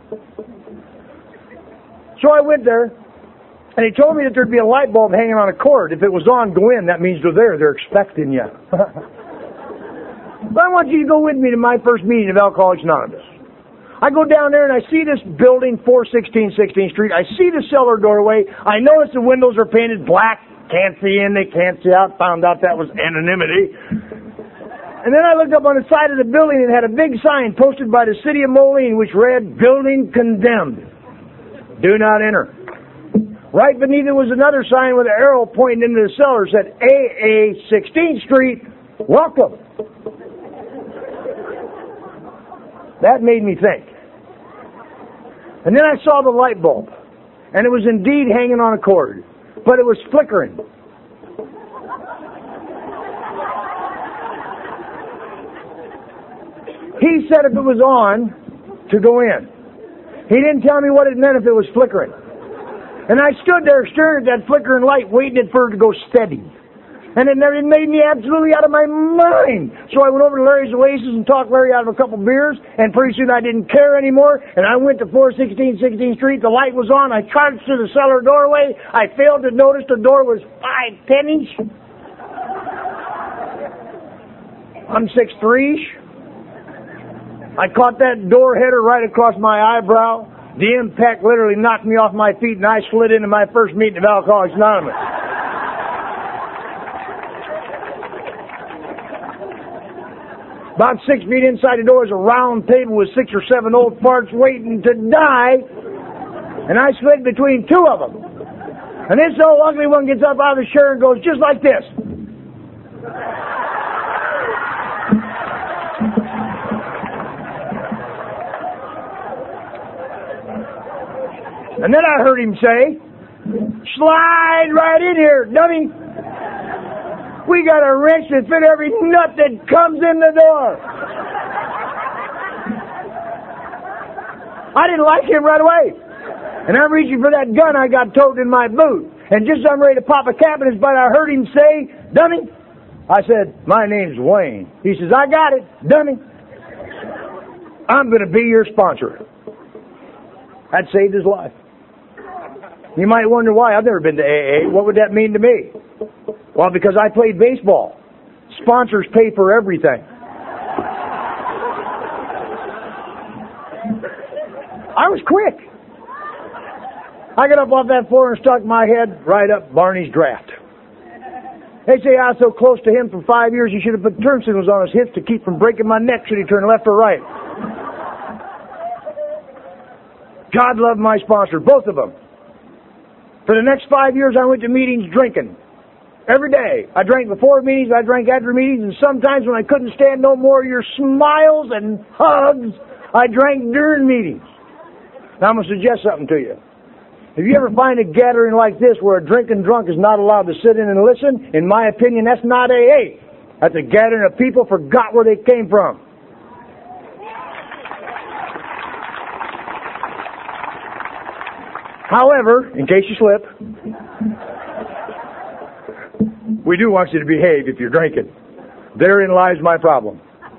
So I went there, and he told me that there'd be a light bulb hanging on a cord. If it was on, go in. That means they're there. They're expecting you. But I want you to go with me to my first meeting of Alcoholics Anonymous. I go down there and I see this building, four sixteen sixteenth Street. I see the cellar doorway. I notice the windows are painted black. Can't see in, they can't see out. Found out that was anonymity. And then I looked up on the side of the building and had a big sign posted by the city of Moline which read, Building Condemned. Do not enter. Right beneath it was another sign with an arrow pointing into the cellar. Said, A A sixteenth Street, welcome. That made me think. And then I saw the light bulb, and it was indeed hanging on a cord, but it was flickering. He said if it was on, to go in. He didn't tell me what it meant if it was flickering. And I stood there staring at that flickering light, waiting for it to go steady. And it never made me absolutely out of my mind. So I went over to Larry's Oasis and talked Larry out of a couple beers, and pretty soon I didn't care anymore, and I went to four sixteen sixteenth Street. The light was on. I charged through the cellar doorway. I failed to notice the door was five pennies. I'm six three. I caught that door header right across my eyebrow. The impact literally knocked me off my feet, and I slid into my first meeting of Alcoholics Anonymous. About six feet inside the door is a round table with six or seven old farts waiting to die. And I slid between two of them. And this old ugly one gets up out of the chair and goes just like this. And then I heard him say, slide right in here, dummy. We got a wrench that fit every nut that comes in the door. I didn't like him right away. And I'm reaching for that gun I got toted in my boot. And just as I'm ready to pop a cap in his butt, I heard him say, "Dummy." I said, "My name's Wayne." He says, "I got it, dummy. I'm going to be your sponsor." That saved his life. You might wonder why. I've never been to A A. What would that mean to me? Well, because I played baseball. Sponsors pay for everything. I was quick. I got up off that floor and stuck my head right up Barney's draft. They say I was so close to him for five years he should have put turn signals on his hips to keep from breaking my neck should he turn left or right. God loved my sponsor, both of them. For the next five years I went to meetings drinking. Every day. I drank before meetings, I drank after meetings, and sometimes when I couldn't stand no more of your smiles and hugs, I drank during meetings. Now I'm going to suggest something to you. If you ever find a gathering like this where a drinking drunk is not allowed to sit in and listen, in my opinion, that's not A A. That's a gathering of people forgot where they came from. However, in case you slip, we do want you to behave if you're drinking. Therein lies my problem.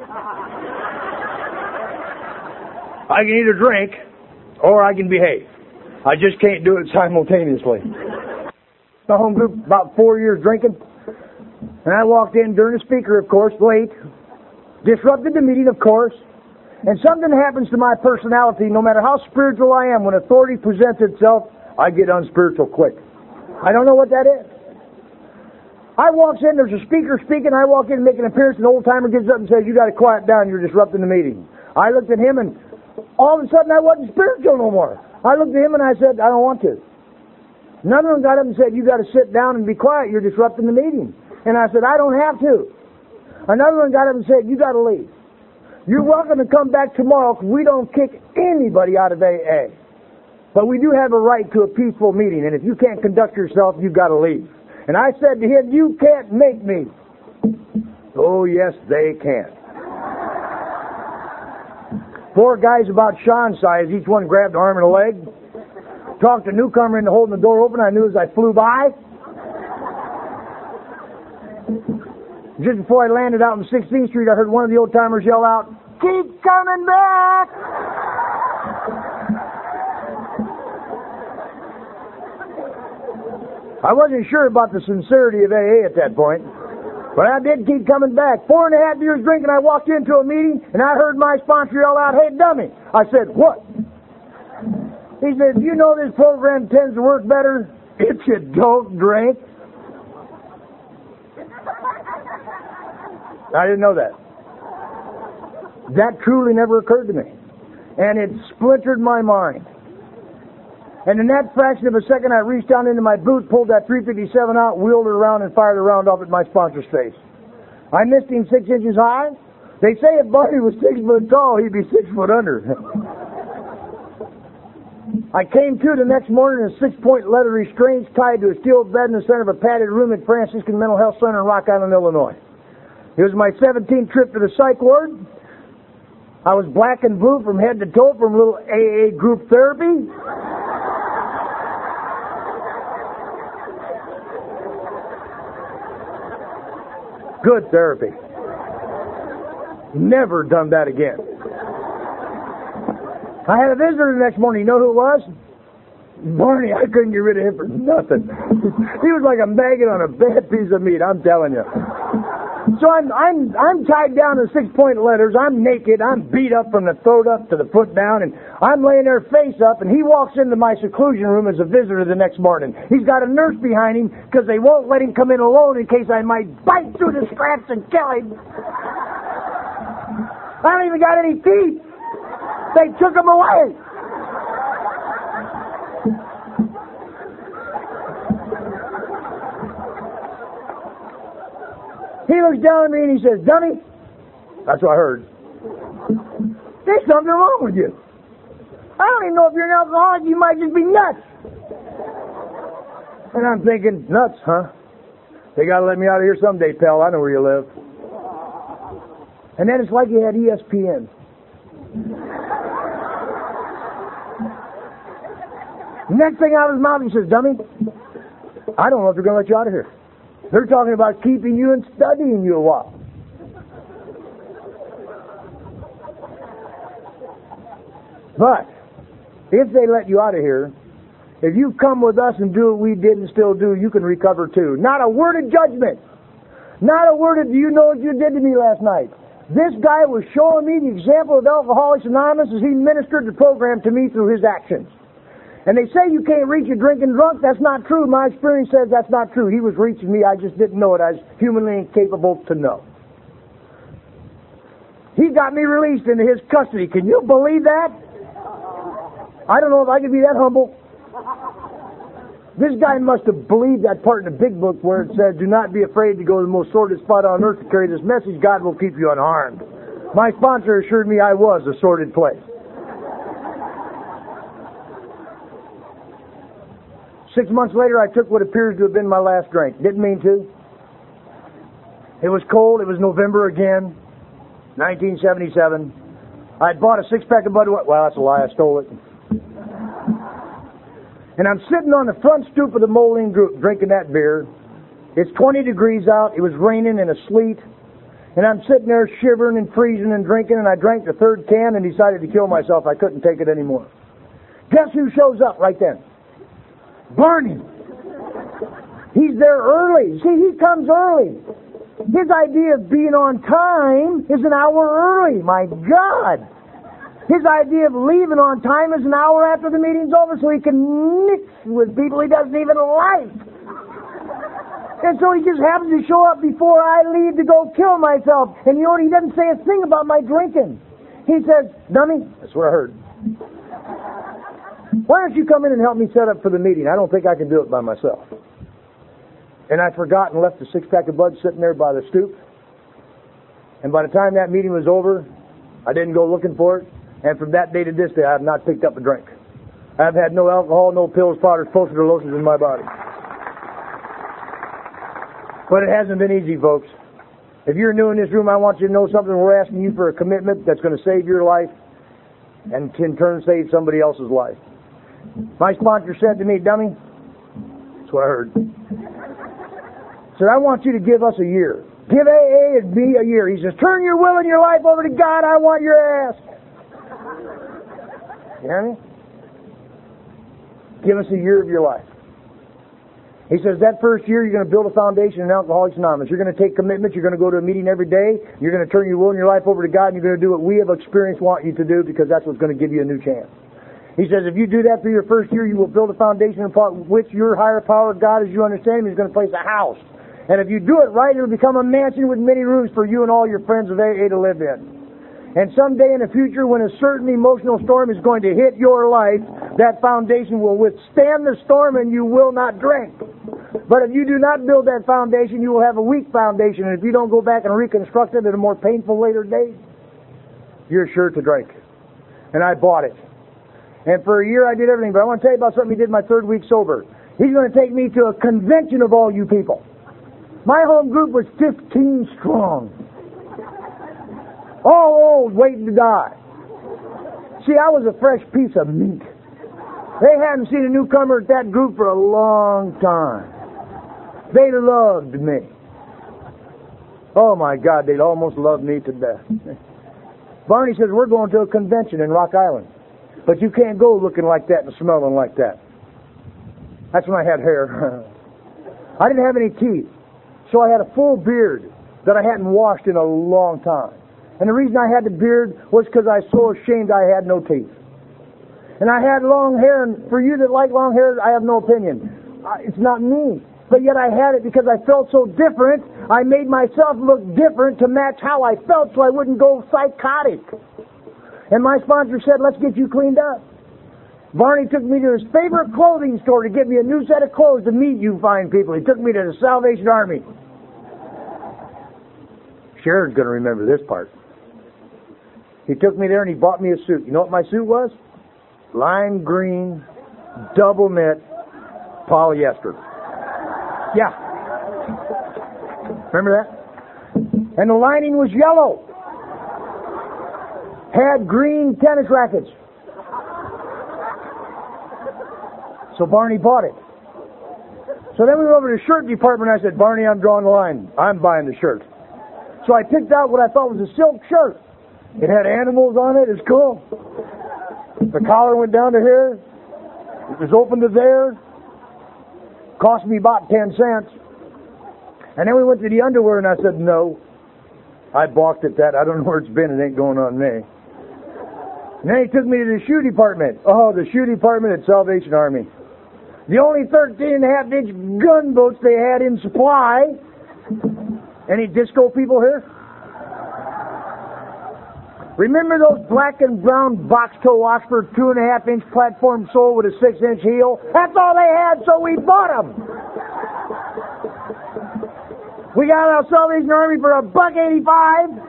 I can either drink or I can behave. I just can't do it simultaneously. The home group, about four years drinking, and I walked in during the speaker, of course, late, disrupted the meeting, of course, and something happens to my personality, no matter how spiritual I am, when authority presents itself, I get unspiritual quick. I don't know what that is. I walks in, there's a speaker speaking, I walk in and make an appearance, an old timer gets up and says, "You got to quiet down, you're disrupting the meeting." I looked at him and all of a sudden I wasn't spiritual no more. I looked at him and I said, "I don't want to." None of them got up and said, "You got to sit down and be quiet, you're disrupting the meeting." And I said, "I don't have to." Another one got up and said, "You got to leave. You're welcome to come back tomorrow because we don't kick anybody out of A A. But we do have a right to a peaceful meeting, and if you can't conduct yourself, you've got to leave." And I said to him, "You can't make me." Oh, yes, they can. Four guys about Sean's size, each one grabbed an arm and a leg. Talked to a newcomer into holding the door open. I knew as I flew by. Just before I landed out on sixteenth Street, I heard one of the old timers yell out, "Keep coming back!" I wasn't sure about the sincerity of A A at that point, but I did keep coming back. Four and a half years drinking, I walked into a meeting, and I heard my sponsor yell out, "Hey, dummy!" I said, "What?" He said, "Do you know this program tends to work better if you don't drink?" I didn't know that. That truly never occurred to me. And it splintered my mind. And in that fraction of a second, I reached down into my boot, pulled that three fifty-seven out, wheeled it around, and fired a round off at my sponsor's face. I missed him six inches high. They say if Barney was six foot tall, he'd be six foot under. I came to the next morning in six-point leather restraints tied to a steel bed in the center of a padded room at Franciscan Mental Health Center in Rock Island, Illinois. It was my seventeenth trip to the psych ward. I was black and blue from head to toe from a little A A group therapy. Good therapy. Never done that again. I had a visitor the next morning. You know who it was? Barney. I couldn't get rid of him for nothing. He was like a maggot on a bad piece of meat, I'm telling you. So I'm I'm I'm tied down in six-point letters. I'm naked. I'm beat up from the throat up to the foot down, and I'm laying there face up, and he walks into my seclusion room as a visitor the next morning. He's got a nurse behind him because they won't let him come in alone in case I might bite through the straps and kill him. I don't even got any teeth. They took them away. He looks down at me and he says, "Dummy." That's what I heard. "There's something wrong with you. I don't even know if you're an alcoholic. You might just be nuts." And I'm thinking, nuts, huh? They got to let me out of here someday, pal. I know where you live. And then it's like you had E S P N. Next thing out of his mouth, he says, dummy, I don't know if they're going to let you out of here. They're talking about keeping you and studying you a while. But if they let you out of here, if you come with us and do what we did and still do, you can recover too. Not a word of judgment. Not a word of, do you know what you did to me last night? This guy was showing me the example of Alcoholics Anonymous as he ministered the program to me through his actions. And they say you can't reach a drinking drunk. That's not true. My experience says that's not true. He was reaching me. I just didn't know it. I was humanly incapable to know. He got me released into his custody. Can you believe that? I don't know if I can be that humble. This guy must have believed that part in the big book where it says, do not be afraid to go to the most sordid spot on earth to carry this message. God will keep you unharmed. My sponsor assured me I was a sordid place. Six months later, I took what appears to have been my last drink. Didn't mean to. It was cold. It was November again, nineteen seventy-seven. I'd bought a six-pack of Budweiser. Well, that's a lie. I stole it. And I'm sitting on the front stoop of the Moline Group drinking that beer. It's twenty degrees out. It was raining and a sleet. And I'm sitting there shivering and freezing and drinking, and I drank the third can and decided to kill myself. I couldn't take it anymore. Guess who shows up right then? Barney. He's there early. See, he comes early. His idea of being on time is an hour early. My God. His idea of leaving on time is an hour after the meeting's over so he can mix with people he doesn't even like. And so he just happens to show up before I leave to go kill myself. And you know what? He doesn't say a thing about my drinking. He says, dummy, that's what I heard. Why don't you come in and help me set up for the meeting? I don't think I can do it by myself. And I forgot and left the six-pack of Bud sitting there by the stoop. And by the time that meeting was over, I didn't go looking for it. And from that day to this day, I have not picked up a drink. I've had no alcohol, no pills, powders, potions, or lotions in my body. But it hasn't been easy, folks. If you're new in this room, I want you to know something. We're asking you for a commitment that's going to save your life and in turn save somebody else's life. My sponsor said to me, dummy, that's what I heard. Said, I want you to give us a year. Give A A and me a year. He says, turn your will and your life over to God. I want your ass. You hear me? Give us a year of your life. He says, that first year, you're going to build a foundation in Alcoholics Anonymous. You're going to take commitments. You're going to go to a meeting every day. You're going to turn your will and your life over to God, and you're going to do what we have experienced want you to do, because that's what's going to give you a new chance. He says, if you do that through your first year, you will build a foundation upon which your higher power, God, as you understand Him, is going to place a house. And if you do it right, it will become a mansion with many rooms for you and all your friends of A A to live in. And someday in the future, when a certain emotional storm is going to hit your life, that foundation will withstand the storm and you will not drink. But if you do not build that foundation, you will have a weak foundation. And if you don't go back and reconstruct it at a more painful later date, you're sure to drink. And I bought it. And for a year I did everything. But I want to tell you about something he did my third week sober. He's going to take me to a convention of all you people. My home group was fifteen strong. All old, waiting to die. See, I was a fresh piece of meat. They hadn't seen a newcomer at that group for a long time. They loved me. Oh my God, they'd almost loved me to death. Barney says, we're going to a convention in Rock Island. But you can't go looking like that and smelling like that. That's when I had hair. I didn't have any teeth. So I had a full beard that I hadn't washed in a long time. And the reason I had the beard was because I was so ashamed I had no teeth. And I had long hair, and for you that like long hair, I have no opinion. It's not me. But yet I had it because I felt so different. I made myself look different to match how I felt so I wouldn't go psychotic. And my sponsor said, let's get you cleaned up. Barney took me to his favorite clothing store to get me a new set of clothes to meet you fine people. He took me to the Salvation Army. Sharon's going to remember this part. He took me there and he bought me a suit. You know what my suit was? Lime green, double knit, polyester. Yeah. Remember that? And the lining was yellow. Had green tennis rackets. So Barney bought it. So then we went over to the shirt department and I said, Barney, I'm drawing the line. I'm buying the shirt. So I picked out what I thought was a silk shirt. It had animals on it. It's cool. The collar went down to here. It was open to there. Cost me about ten cents. And then we went to the underwear and I said, no. I balked at that. I don't know where it's been. It ain't going on me. And then he took me to the shoe department. Oh, the shoe department at Salvation Army. The only thirteen and a half inch gunboats they had in supply. Any disco people here? Remember those black and brown box toe Oxford two and a half inch platform sole with a six inch heel? That's all they had, so we bought them. We got out of Salvation Army for a buck eighty-five.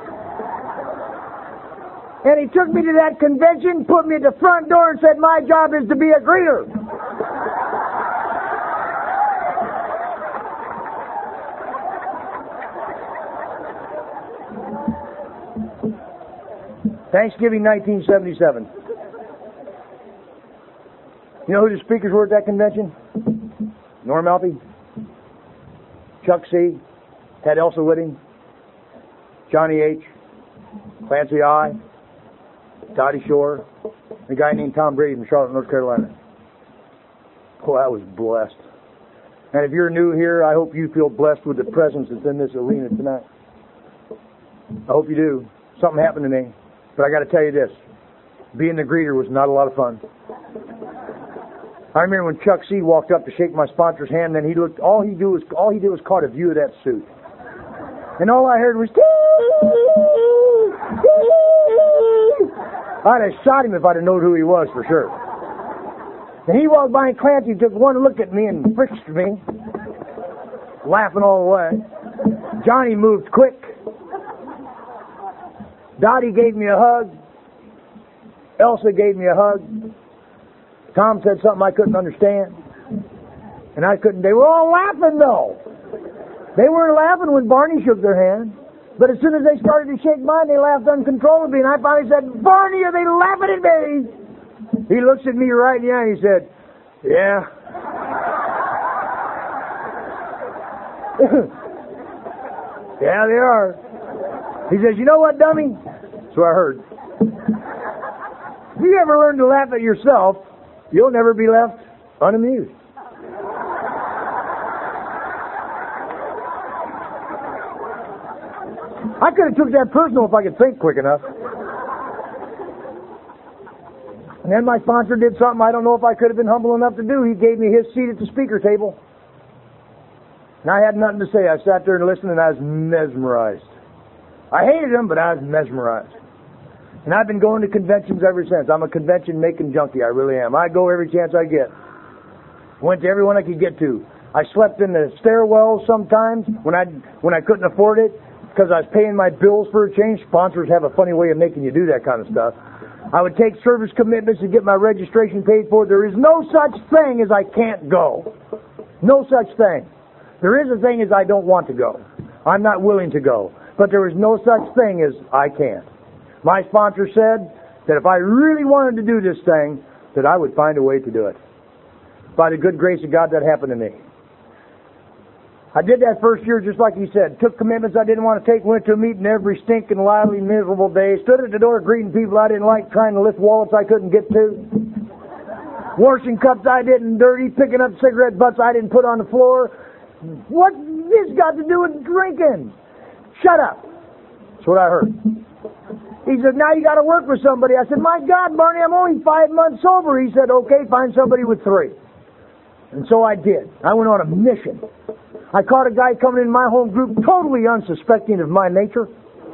And he took me to that convention, put me at the front door and said, my job is to be a greeter. Thanksgiving nineteen seventy-seven. You know who the speakers were at that convention? Norm Alphy, Chuck C., Ted Elsa Whitting, Johnny H., Clancy I., Dottie Shore, a guy named Tom Brady from Charlotte, North Carolina. Oh, I was blessed. And if you're new here, I hope you feel blessed with the presence that's in this arena tonight. I hope you do. Something happened to me. But I got to tell you this. Being the greeter was not a lot of fun. I remember when Chuck C. walked up to shake my sponsor's hand, then he looked, all he do was, all he did was caught a view of that suit. And all I heard was, I'd have shot him if I'd have known who he was for sure. And he walked by and Clancy took one look at me and frisked me, laughing all the way. Johnny moved quick. Dottie gave me a hug. Elsa gave me a hug. Tom said something I couldn't understand. And I couldn't. They were all laughing though. They weren't laughing when Barney shook their hand. But as soon as they started to shake mine, they laughed uncontrollably. And I finally said, Barney, are they laughing at me? He looks at me right in the eye and he said, yeah. Yeah, they are. He says, you know what, dummy? So I heard. If you ever learn to laugh at yourself, you'll never be left unamused. I could have took that personal if I could think quick enough. And then my sponsor did something I don't know if I could have been humble enough to do. He gave me his seat at the speaker table. And I had nothing to say. I sat there and listened and I was mesmerized. I hated him, but I was mesmerized. And I've been going to conventions ever since. I'm a convention-making junkie. I really am. I go every chance I get. Went to everyone I could get to. I slept in the stairwells sometimes when I when I couldn't afford it because I was paying my bills for a change. Sponsors have a funny way of making you do that kind of stuff. I would take service commitments to get my registration paid for. There is no such thing as I can't go. No such thing. There is a thing as I don't want to go. I'm not willing to go. But there is no such thing as I can't. My sponsor said that if I really wanted to do this thing, that I would find a way to do it. By the good grace of God, that happened to me. I did that first year just like he said. Took commitments I didn't want to take. Went to a meeting every stinking, lively, miserable day. Stood at the door greeting people I didn't like. Trying to lift wallets I couldn't get to. Washing cups I didn't dirty. Picking up cigarette butts I didn't put on the floor. What's this got to do with drinking? Shut up. That's what I heard. He said, now you got to work for somebody. I said, my God, Barney, I'm only five months sober. He said, okay, find somebody with three. And so I did. I went on a mission. I caught a guy coming in my home group totally unsuspecting of my nature.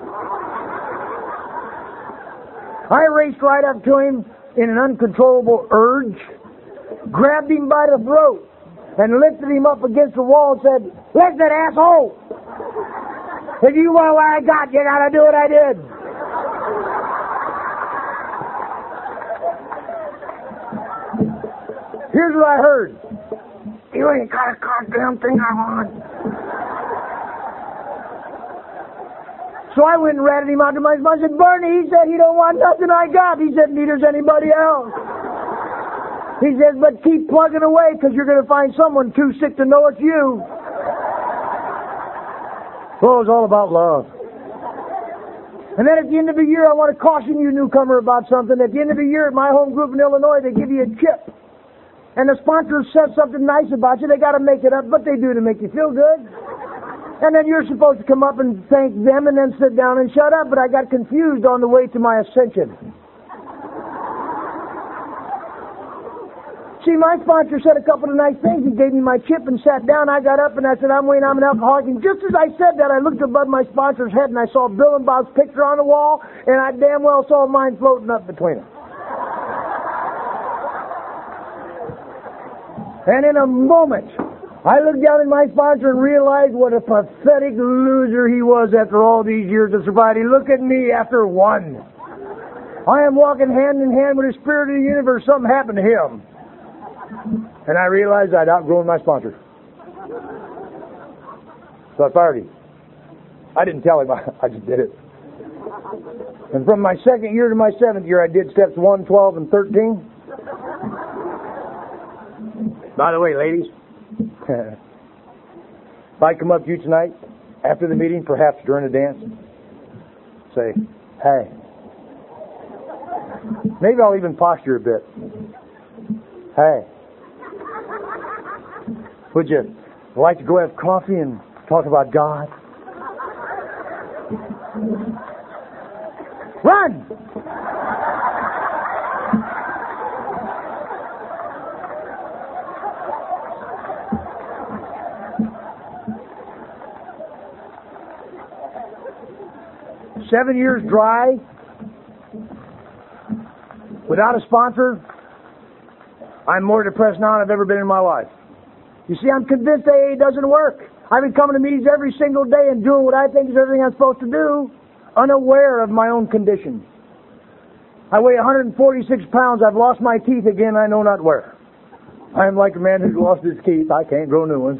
I raced right up to him in an uncontrollable urge, grabbed him by the throat, and lifted him up against the wall and said, let that asshole! If you want what I got, you gotta do what I did. Here's what I heard. You ain't got a goddamn thing I want. So I went and ratted him out to my sponsor. I said, Barney, he said he don't want nothing I got. He said, neither's anybody else. He says, but keep plugging away because you're going to find someone too sick to know it's you. Well, it's all about love. And then at the end of the year, I want to caution you, newcomer, about something. At the end of the year at my home group in Illinois, they give you a chip. And the sponsor says something nice about you. They got to make it up, but they do to make you feel good. And then you're supposed to come up and thank them and then sit down and shut up. But I got confused on the way to my ascension. See, my sponsor said a couple of nice things. He gave me my chip and sat down. I got up and I said, I'm Wayne, I'm an alcoholic. And just as I said that, I looked above my sponsor's head and I saw Bill and Bob's picture on the wall, and I damn well saw mine floating up between them. And in a moment, I looked down at my sponsor and realized what a pathetic loser he was after all these years of sobriety. Look at me after one. I am walking hand in hand with the spirit of the universe. Something happened to him. And I realized I'd outgrown my sponsor. So I fired him. I didn't tell him, I just did it. And from my second year to my seventh year, I did steps one, twelve, and thirteen. By the way, ladies, if I come up to you tonight, after the meeting, perhaps during the dance, say, hey. Maybe I'll even posture a bit. Hey. Would you like to go have coffee and talk about God? Run! Seven years dry, without a sponsor. I'm more depressed now than I've ever been in my life. You see, I'm convinced A A doesn't work. I've been coming to meetings every single day and doing what I think is everything I'm supposed to do, unaware of my own condition. I weigh one hundred forty-six pounds. I've lost my teeth again, I know not where. I am like a man who's lost his teeth. I can't grow new ones.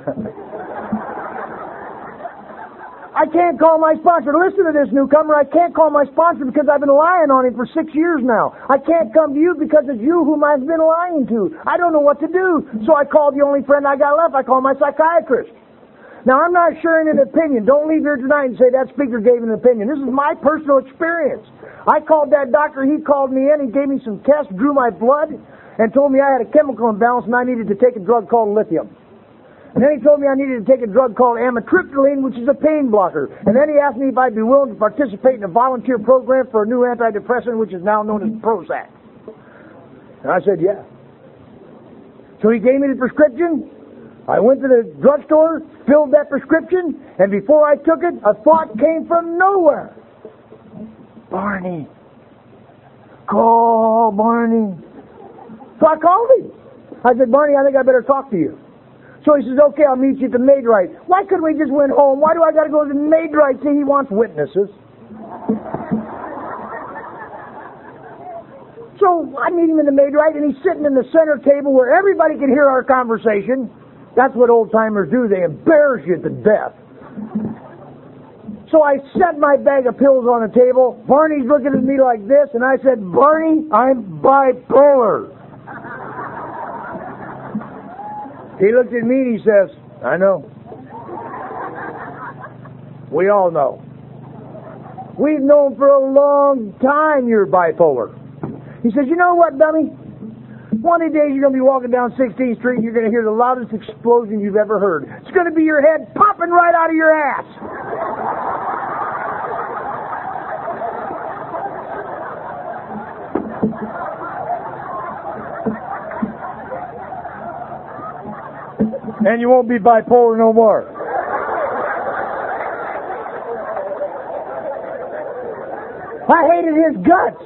I can't call my sponsor. Listen to this, newcomer. I can't call my sponsor because I've been lying on him for six years now. I can't come to you because it's you whom I've been lying to. I don't know what to do. So I called the only friend I got left. I called my psychiatrist. Now, I'm not sharing an opinion. Don't leave here tonight and say that speaker gave an opinion. This is my personal experience. I called that doctor. He called me in. He gave me some tests, drew my blood, and told me I had a chemical imbalance and I needed to take a drug called lithium. And then he told me I needed to take a drug called amitriptyline, which is a pain blocker. And then he asked me if I'd be willing to participate in a volunteer program for a new antidepressant, which is now known as Prozac. And I said, yeah. So he gave me the prescription. I went to the drugstore, filled that prescription, and before I took it, a thought came from nowhere. Barney. Call Barney. So I called him. I said, Barney, I think I better talk to you. So he says, okay, I'll meet you at the Maid-Rite. Why couldn't we just went home? Why do I got to go to the Maid-Rite? See, he wants witnesses. So I meet him in the Maid-Rite, and he's sitting in the center table where everybody can hear our conversation. That's what old-timers do. They embarrass you to death. So I set my bag of pills on the table. Barney's looking at me like this, and I said, Barney, I'm bipolar. He looked at me and he says, I know. We all know. We've known for a long time you're bipolar. He says, you know what, dummy? One of these days you're going to be walking down sixteenth Street and you're going to hear the loudest explosion you've ever heard. It's going to be your head popping right out of your ass. And you won't be bipolar no more. I hated his guts.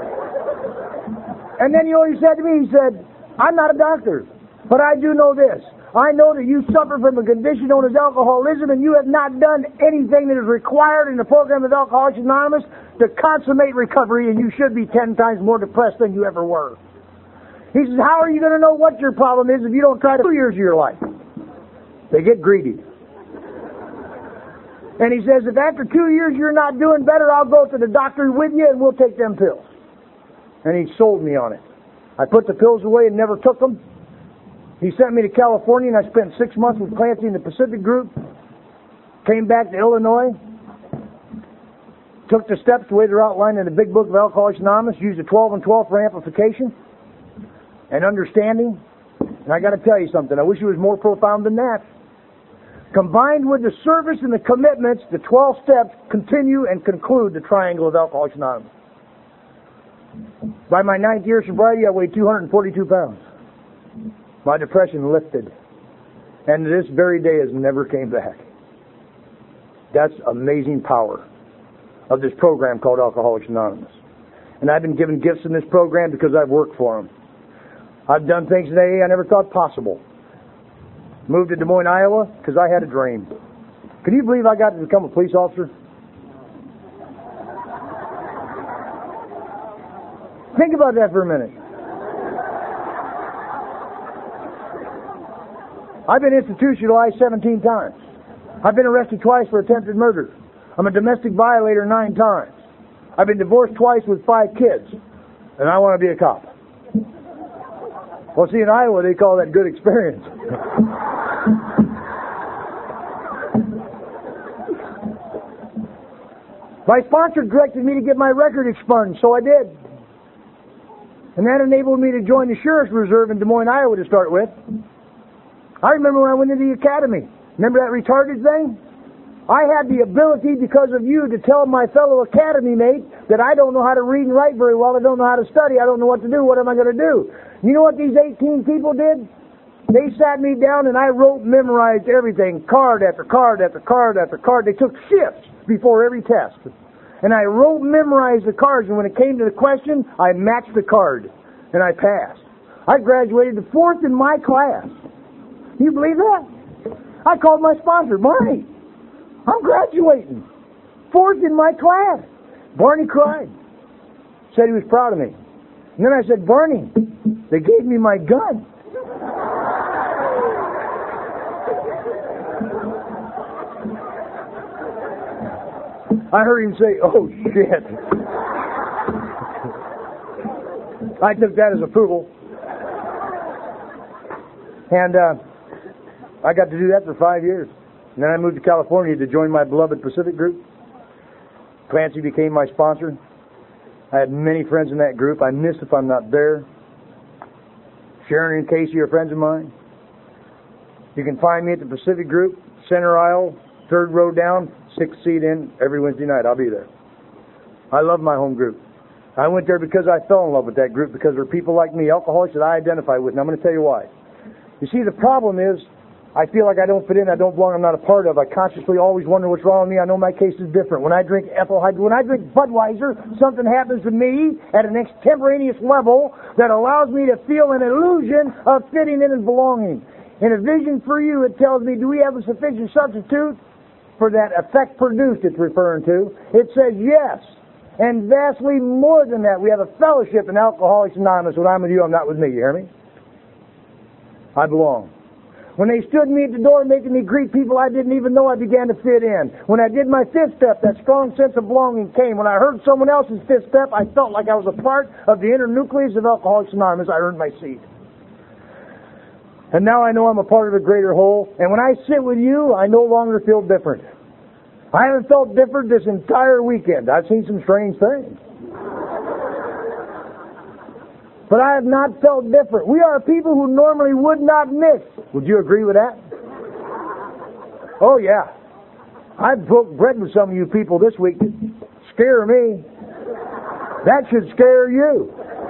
And then you know what he said to me? He said, I'm not a doctor, but I do know this. I know that you suffer from a condition known as alcoholism, and you have not done anything that is required in the program of Alcoholics Anonymous to consummate recovery, and you should be ten times more depressed than you ever were. He says, how are you going to know what your problem is if you don't try to two years of your life? They get greedy. And he says, if after two years you're not doing better, I'll go to the doctor with you and we'll take them pills. And he sold me on it. I put the pills away and never took them. He sent me to California, and I spent six months with Clancy in the Pacific Group. Came back to Illinois. Took the steps the way they're outlined in the Big Book of Alcoholics Anonymous. Used the twelve and twelve for amplification and understanding. And I got to tell you something. I wish it was more profound than that. Combined with the service and the commitments, the twelve steps continue and conclude the triangle of Alcoholics Anonymous. By my ninth year of sobriety, I weighed two hundred forty-two pounds. My depression lifted. And to this very day has never came back. That's amazing power of this program called Alcoholics Anonymous. And I've been given gifts in this program because I've worked for them. I've done things in A A I never thought possible. Moved to Des Moines, Iowa, because I had a dream. Can you believe I got to become a police officer? Think about that for a minute. I've been institutionalized seventeen times. I've been arrested twice for attempted murder. I'm a domestic violator nine times. I've been divorced twice with five kids. And I want to be a cop. Well, see, in Iowa, they call that good experience. My sponsor directed me to get my record expunged, so I did. And that enabled me to join the Sheriff's Reserve in Des Moines, Iowa to start with. I remember when I went into the academy. Remember that retarded thing? I had the ability, because of you, to tell my fellow academy mate that I don't know how to read and write very well, I don't know how to study, I don't know what to do, what am I going to do? You know what these eighteen people did? They sat me down and I wrote and memorized everything, card after card after card after card. They took shifts before every test. And I wrote and memorized the cards, and when it came to the question, I matched the card, and I passed. I graduated the fourth in my class. You believe that? I called my sponsor, Barney. I'm graduating. Fourth in my class. Barney cried. Said he was proud of me. And then I said, Barney, they gave me my gun. I heard him say, oh, shit. I took that as approval. And uh, I got to do that for five years. And then I moved to California to join my beloved Pacific Group. Clancy became my sponsor. I had many friends in that group. I miss if I'm not there. Sharon and Casey are friends of mine. You can find me at the Pacific Group, center aisle, third row down, sixth seat in, every Wednesday night. I'll be there. I love my home group. I went there because I fell in love with that group, because there are people like me, alcoholics, that I identify with, and I'm going to tell you why. You see, the problem is, I feel like I don't fit in, I don't belong, I'm not a part of. I consciously always wonder what's wrong with me. I know my case is different. When I drink ethyl hyd- when I drink Budweiser, something happens to me at an extemporaneous level that allows me to feel an illusion of fitting in and belonging. In a vision for you, it tells me, do we have a sufficient substitute for that effect produced it's referring to? It says yes. And vastly more than that, we have a fellowship in Alcoholics Anonymous. When I'm with you, I'm not with me. You hear me? I belong. When they stood me at the door making me greet people I didn't even know, I began to fit in. When I did my fifth step, that strong sense of belonging came. When I heard someone else's fifth step, I felt like I was a part of the inner nucleus of Alcoholics Anonymous. I earned my seat. And now I know I'm a part of a greater whole. And when I sit with you, I no longer feel different. I haven't felt different this entire weekend. I've seen some strange things. But I have not felt different. We are people who normally would not mix. Would you agree with that? Oh, yeah. I broke bread with some of you people this week that scare me. That should scare you.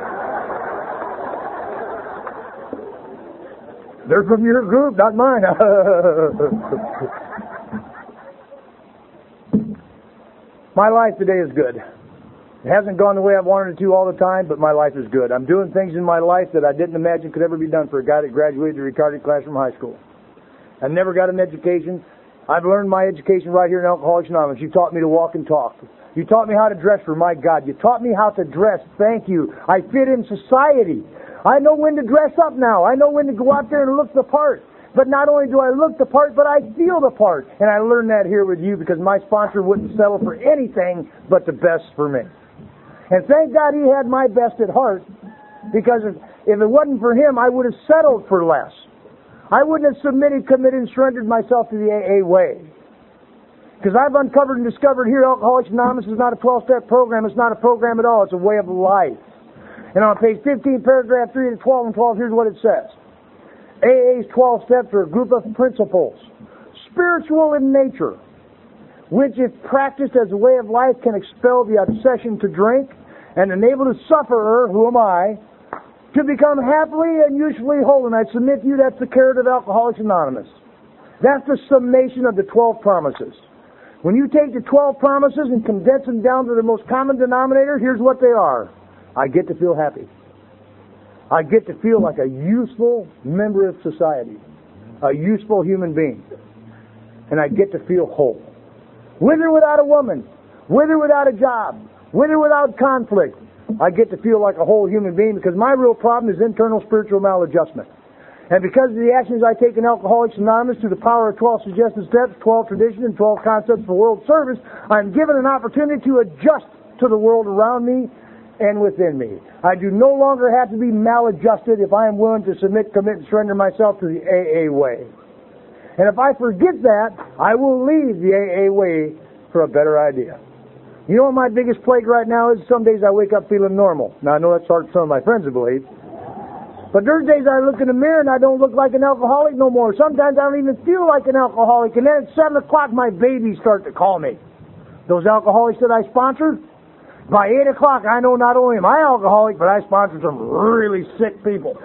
They're from your group, not mine. My life today is good. It hasn't gone the way I've wanted it to all the time, but my life is good. I'm doing things in my life that I didn't imagine could ever be done for a guy that graduated the retarded class from high school. I never got an education. I've learned my education right here in Alcoholics Anonymous. You taught me to walk and talk. You taught me how to dress for my God. You taught me how to dress. Thank you. I fit in society. I know when to dress up now. I know when to go out there and look the part. But not only do I look the part, but I feel the part. And I learned that here with you because my sponsor wouldn't settle for anything but the best for me. And thank God he had my best at heart, because if it wasn't for him, I would have settled for less. I wouldn't have submitted, committed, and surrendered myself to the A A way. Because I've uncovered and discovered here, Alcoholics Anonymous is not a twelve-step program. It's not a program at all. It's a way of life. And on page fifteen, paragraph three to twelve and twelve, here's what it says. A A's twelve steps are a group of principles, spiritual in nature, which, if practiced as a way of life, can expel the obsession to drink and enable the sufferer, who am I, to become happily and usefully whole. And I submit to you that's the carrot of Alcoholics Anonymous. That's the summation of the twelve promises. When you take the twelve promises and condense them down to the most common denominator, here's what they are. I get to feel happy. I get to feel like a useful member of society, a useful human being. And I get to feel whole. With or without a woman, with or without a job, with or without conflict, I get to feel like a whole human being because my real problem is internal spiritual maladjustment. And because of the actions I take in Alcoholics Anonymous through the power of twelve suggested steps, twelve traditions, and twelve concepts for world service, I'm given an opportunity to adjust to the world around me and within me. I do no longer have to be maladjusted if I am willing to submit, commit, and surrender myself to the A A way. And if I forget that, I will leave the A A way for a better idea. You know what my biggest plague right now is? Some days I wake up feeling normal. Now I know that's hard for some of my friends to believe. But there's days I look in the mirror and I don't look like an alcoholic no more. Sometimes I don't even feel like an alcoholic. And then at seven o'clock my babies start to call me. Those alcoholics that I sponsor, by eight o'clock I know not only am I alcoholic, but I sponsor some really sick people.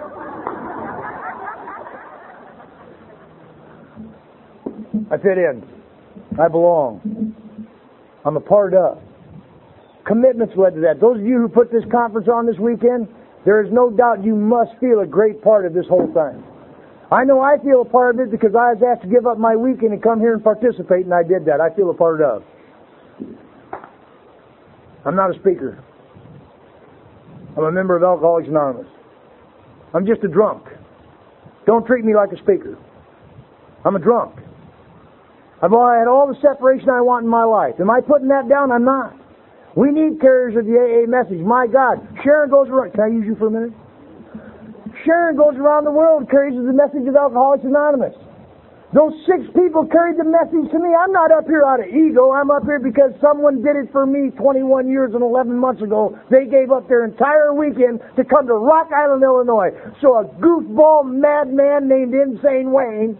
I fit in. I belong. I'm a part of. Commitments led to that. Those of you who put this conference on this weekend, there is no doubt you must feel a great part of this whole thing. I know I feel a part of it because I was asked to give up my weekend and come here and participate, and I did that. I feel a part of. I'm not a speaker. I'm a member of Alcoholics Anonymous. I'm just a drunk. Don't treat me like a speaker. I'm a drunk. I've had all the separation I want in my life. Am I putting that down? I'm not. We need carriers of the A A message. My God. Sharon goes around. Can I use you for a minute? Sharon goes around the world, carries the message of Alcoholics Anonymous. Those six people carried the message to me. I'm not up here out of ego. I'm up here because someone did it for me twenty-one years and eleven months ago. They gave up their entire weekend to come to Rock Island, Illinois. So a goofball madman named Insane Wayne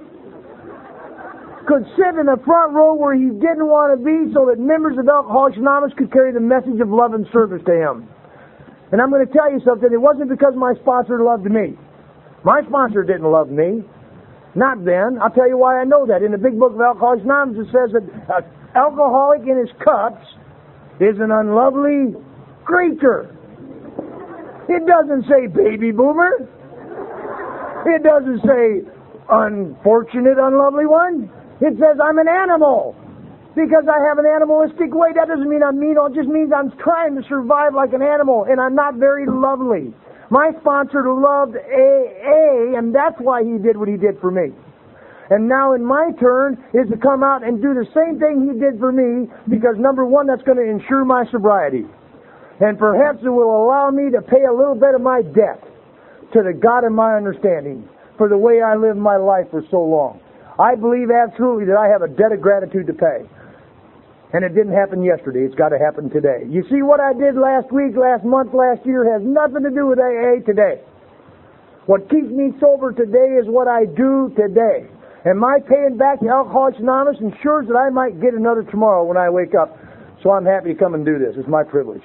could sit in the front row where he didn't want to be so that members of Alcoholics Anonymous could carry the message of love and service to him. And I'm going to tell you something. It wasn't because my sponsor loved me. My sponsor didn't love me. Not then. I'll tell you why I know that. In the big book of Alcoholics Anonymous, it says that an alcoholic in his cups is an unlovely creature. It doesn't say baby boomer. It doesn't say unfortunate, unlovely one. It says I'm an animal. Because I have an animalistic way. That doesn't mean I'm mean. It just means I'm trying to survive like an animal. And I'm not very lovely. My sponsor loved A A, and that's why he did what he did for me. And now in my turn is to come out and do the same thing he did for me, because number one, that's going to ensure my sobriety. And perhaps it will allow me to pay a little bit of my debt to the God of my understanding for the way I lived my life for so long. I believe absolutely that I have a debt of gratitude to pay. And it didn't happen yesterday. It's got to happen today. You see, what I did last week, last month, last year has nothing to do with A A today. What keeps me sober today is what I do today. And my paying back to Alcoholics Anonymous ensures that I might get another tomorrow when I wake up. So I'm happy to come and do this. It's my privilege.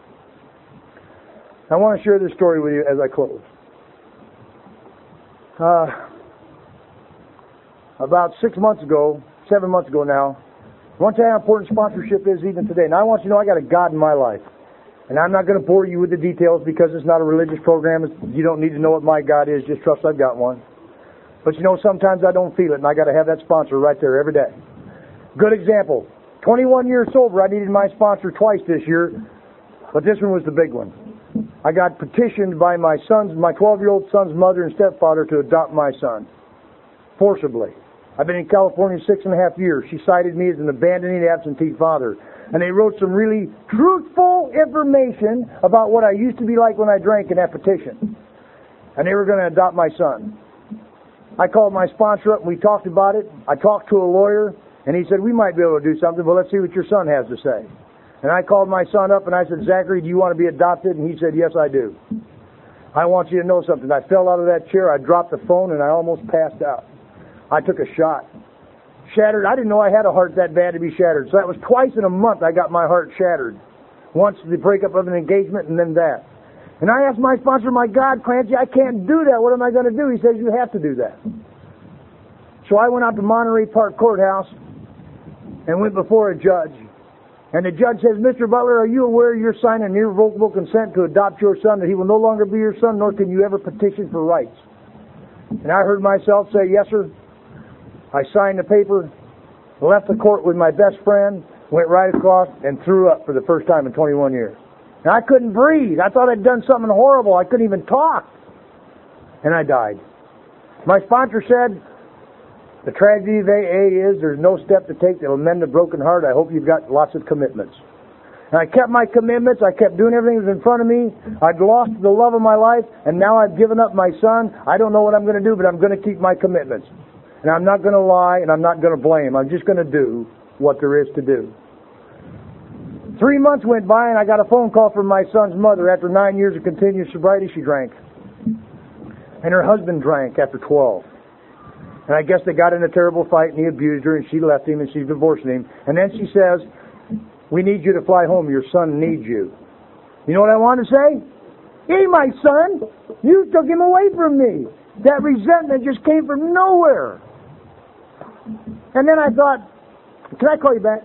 I want to share this story with you as I close. Uh, about six months ago, seven months ago now, I want to tell you how important sponsorship is even today. Now I want you to know I got a God in my life. And I'm not going to bore you with the details because it's not a religious program. You don't need to know what my God is. Just trust I've got one. But you know, sometimes I don't feel it, and I got to have that sponsor right there every day. Good example. twenty-one years sober, I needed my sponsor twice this year, but this one was the big one. I got petitioned by my son's, my twelve-year-old son's mother and stepfather to adopt my son. Forcibly. I've been in California six and a half years. She cited me as an abandoning absentee father. And they wrote some really truthful information about what I used to be like when I drank in that petition. and they were going to adopt my son. I called my sponsor up and we talked about it. I talked to a lawyer, and he said, we might be able to do something, but let's see what your son has to say. And I called my son up and I said, Zachary, do you want to be adopted? And he said, yes, I do. I want you to know something. I fell out of that chair, I dropped the phone, and I almost passed out. I took a shot. Shattered. I didn't know I had a heart that bad to be shattered. So that was twice in a month I got my heart shattered. Once the breakup of an engagement and then that. And I asked my sponsor, my God, Clancy, I can't do that. What am I going to do? He says, you have to do that. So I went out to Monterey Park Courthouse and went before a judge. And the judge says, Mister Butler, are you aware you're signing an irrevocable consent to adopt your son, that he will no longer be your son, nor can you ever petition for rights? And I heard myself say, yes, sir. I signed the paper, left the court with my best friend, went right across, and threw up for the first time in twenty-one years. And I couldn't breathe. I thought I'd done something horrible. I couldn't even talk. And I died. My sponsor said, the tragedy of A A is there's no step to take that will mend a broken heart. I hope you've got lots of commitments. And I kept my commitments. I kept doing everything that was in front of me. I'd lost the love of my life, and now I've given up my son. I don't know what I'm going to do, but I'm going to keep my commitments. And I'm not going to lie, and I'm not going to blame. I'm just going to do what there is to do. Three months went by, and I got a phone call from my son's mother. After nine years of continuous sobriety, she drank. And her husband drank after twelve. And I guess they got in a terrible fight, and he abused her, and she left him, and she's divorcing him. And then she says, we need you to fly home. Your son needs you. You know what I want to say? He ain't my son. You took him away from me. That resentment just came from nowhere. And then I thought, can I call you back?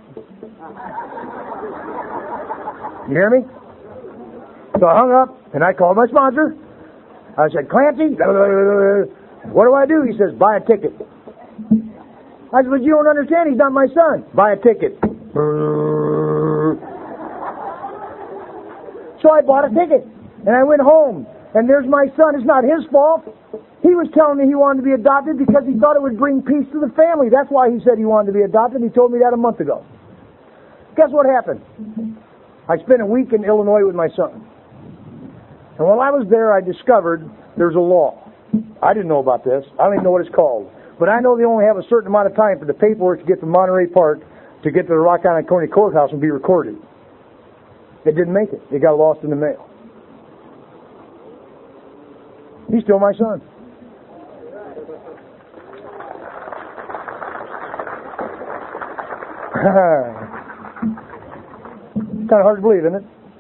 You hear me? So I hung up, and I called my sponsor. I said, Clancy, what do I do? He says, buy a ticket. I said, but you don't understand. He's not my son. Buy a ticket. So I bought a ticket, and I went home, and there's my son. It's not his fault. He was telling me he wanted to be adopted because he thought it would bring peace to the family. That's why he said he wanted to be adopted. He told me that a month ago. Guess what happened? I spent a week in Illinois with my son. And while I was there, I discovered there's a law. I didn't know about this. I don't even know what it's called. But I know they only have a certain amount of time for the paperwork to get from Monterey Park to get to the Rock Island County Courthouse and be recorded. It didn't make it. It got lost in the mail. He's still my son. Kind of hard to believe, isn't it?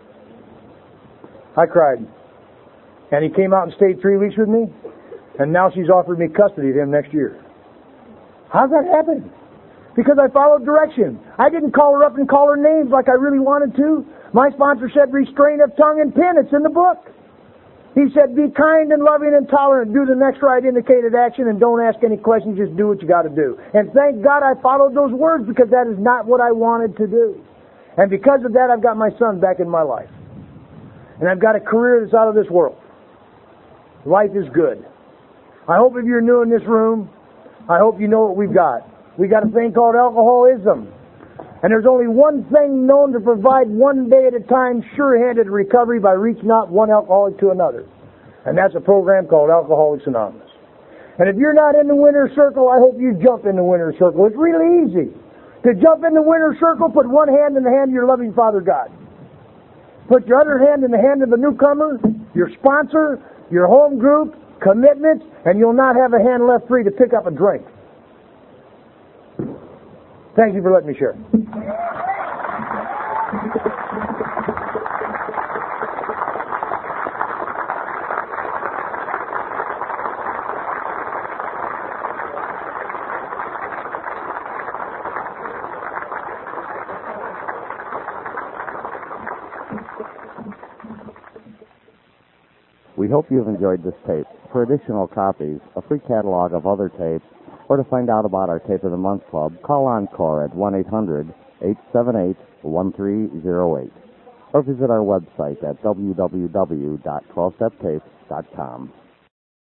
I cried. And he came out and stayed three weeks with me, and now she's offered me custody of him next year. How's that happen? Because I followed direction. I didn't call her up and call her names like I really wanted to. My sponsor said restraint of tongue and pen. It's in the book. He said be kind and loving and tolerant. Do the next right indicated action and don't ask any questions. Just do what you got to do. And thank God I followed those words, because that is not what I wanted to do. And because of that, I've got my son back in my life. And I've got a career that's out of this world. Life is good. I hope if you're new in this room, I hope you know what we've got. We got a thing called alcoholism. And there's only one thing known to provide one day at a time sure-handed recovery by reaching out one alcoholic to another. And that's a program called Alcoholics Anonymous. And if you're not in the winner's circle, I hope you jump in the winner's circle. It's really easy. To jump in the winner's circle, put one hand in the hand of your loving Father God. Put your other hand in the hand of the newcomer, your sponsor, your home group, commitments, and you'll not have a hand left free to pick up a drink. Thank you for letting me share. We hope you've enjoyed this tape. For additional copies, a free catalog of other tapes, or to find out about our Tape of the Month Club, call Encore at one eight hundred, eight seven eight, one three zero eight. Or visit our website at w w w dot twelve step tapes dot com.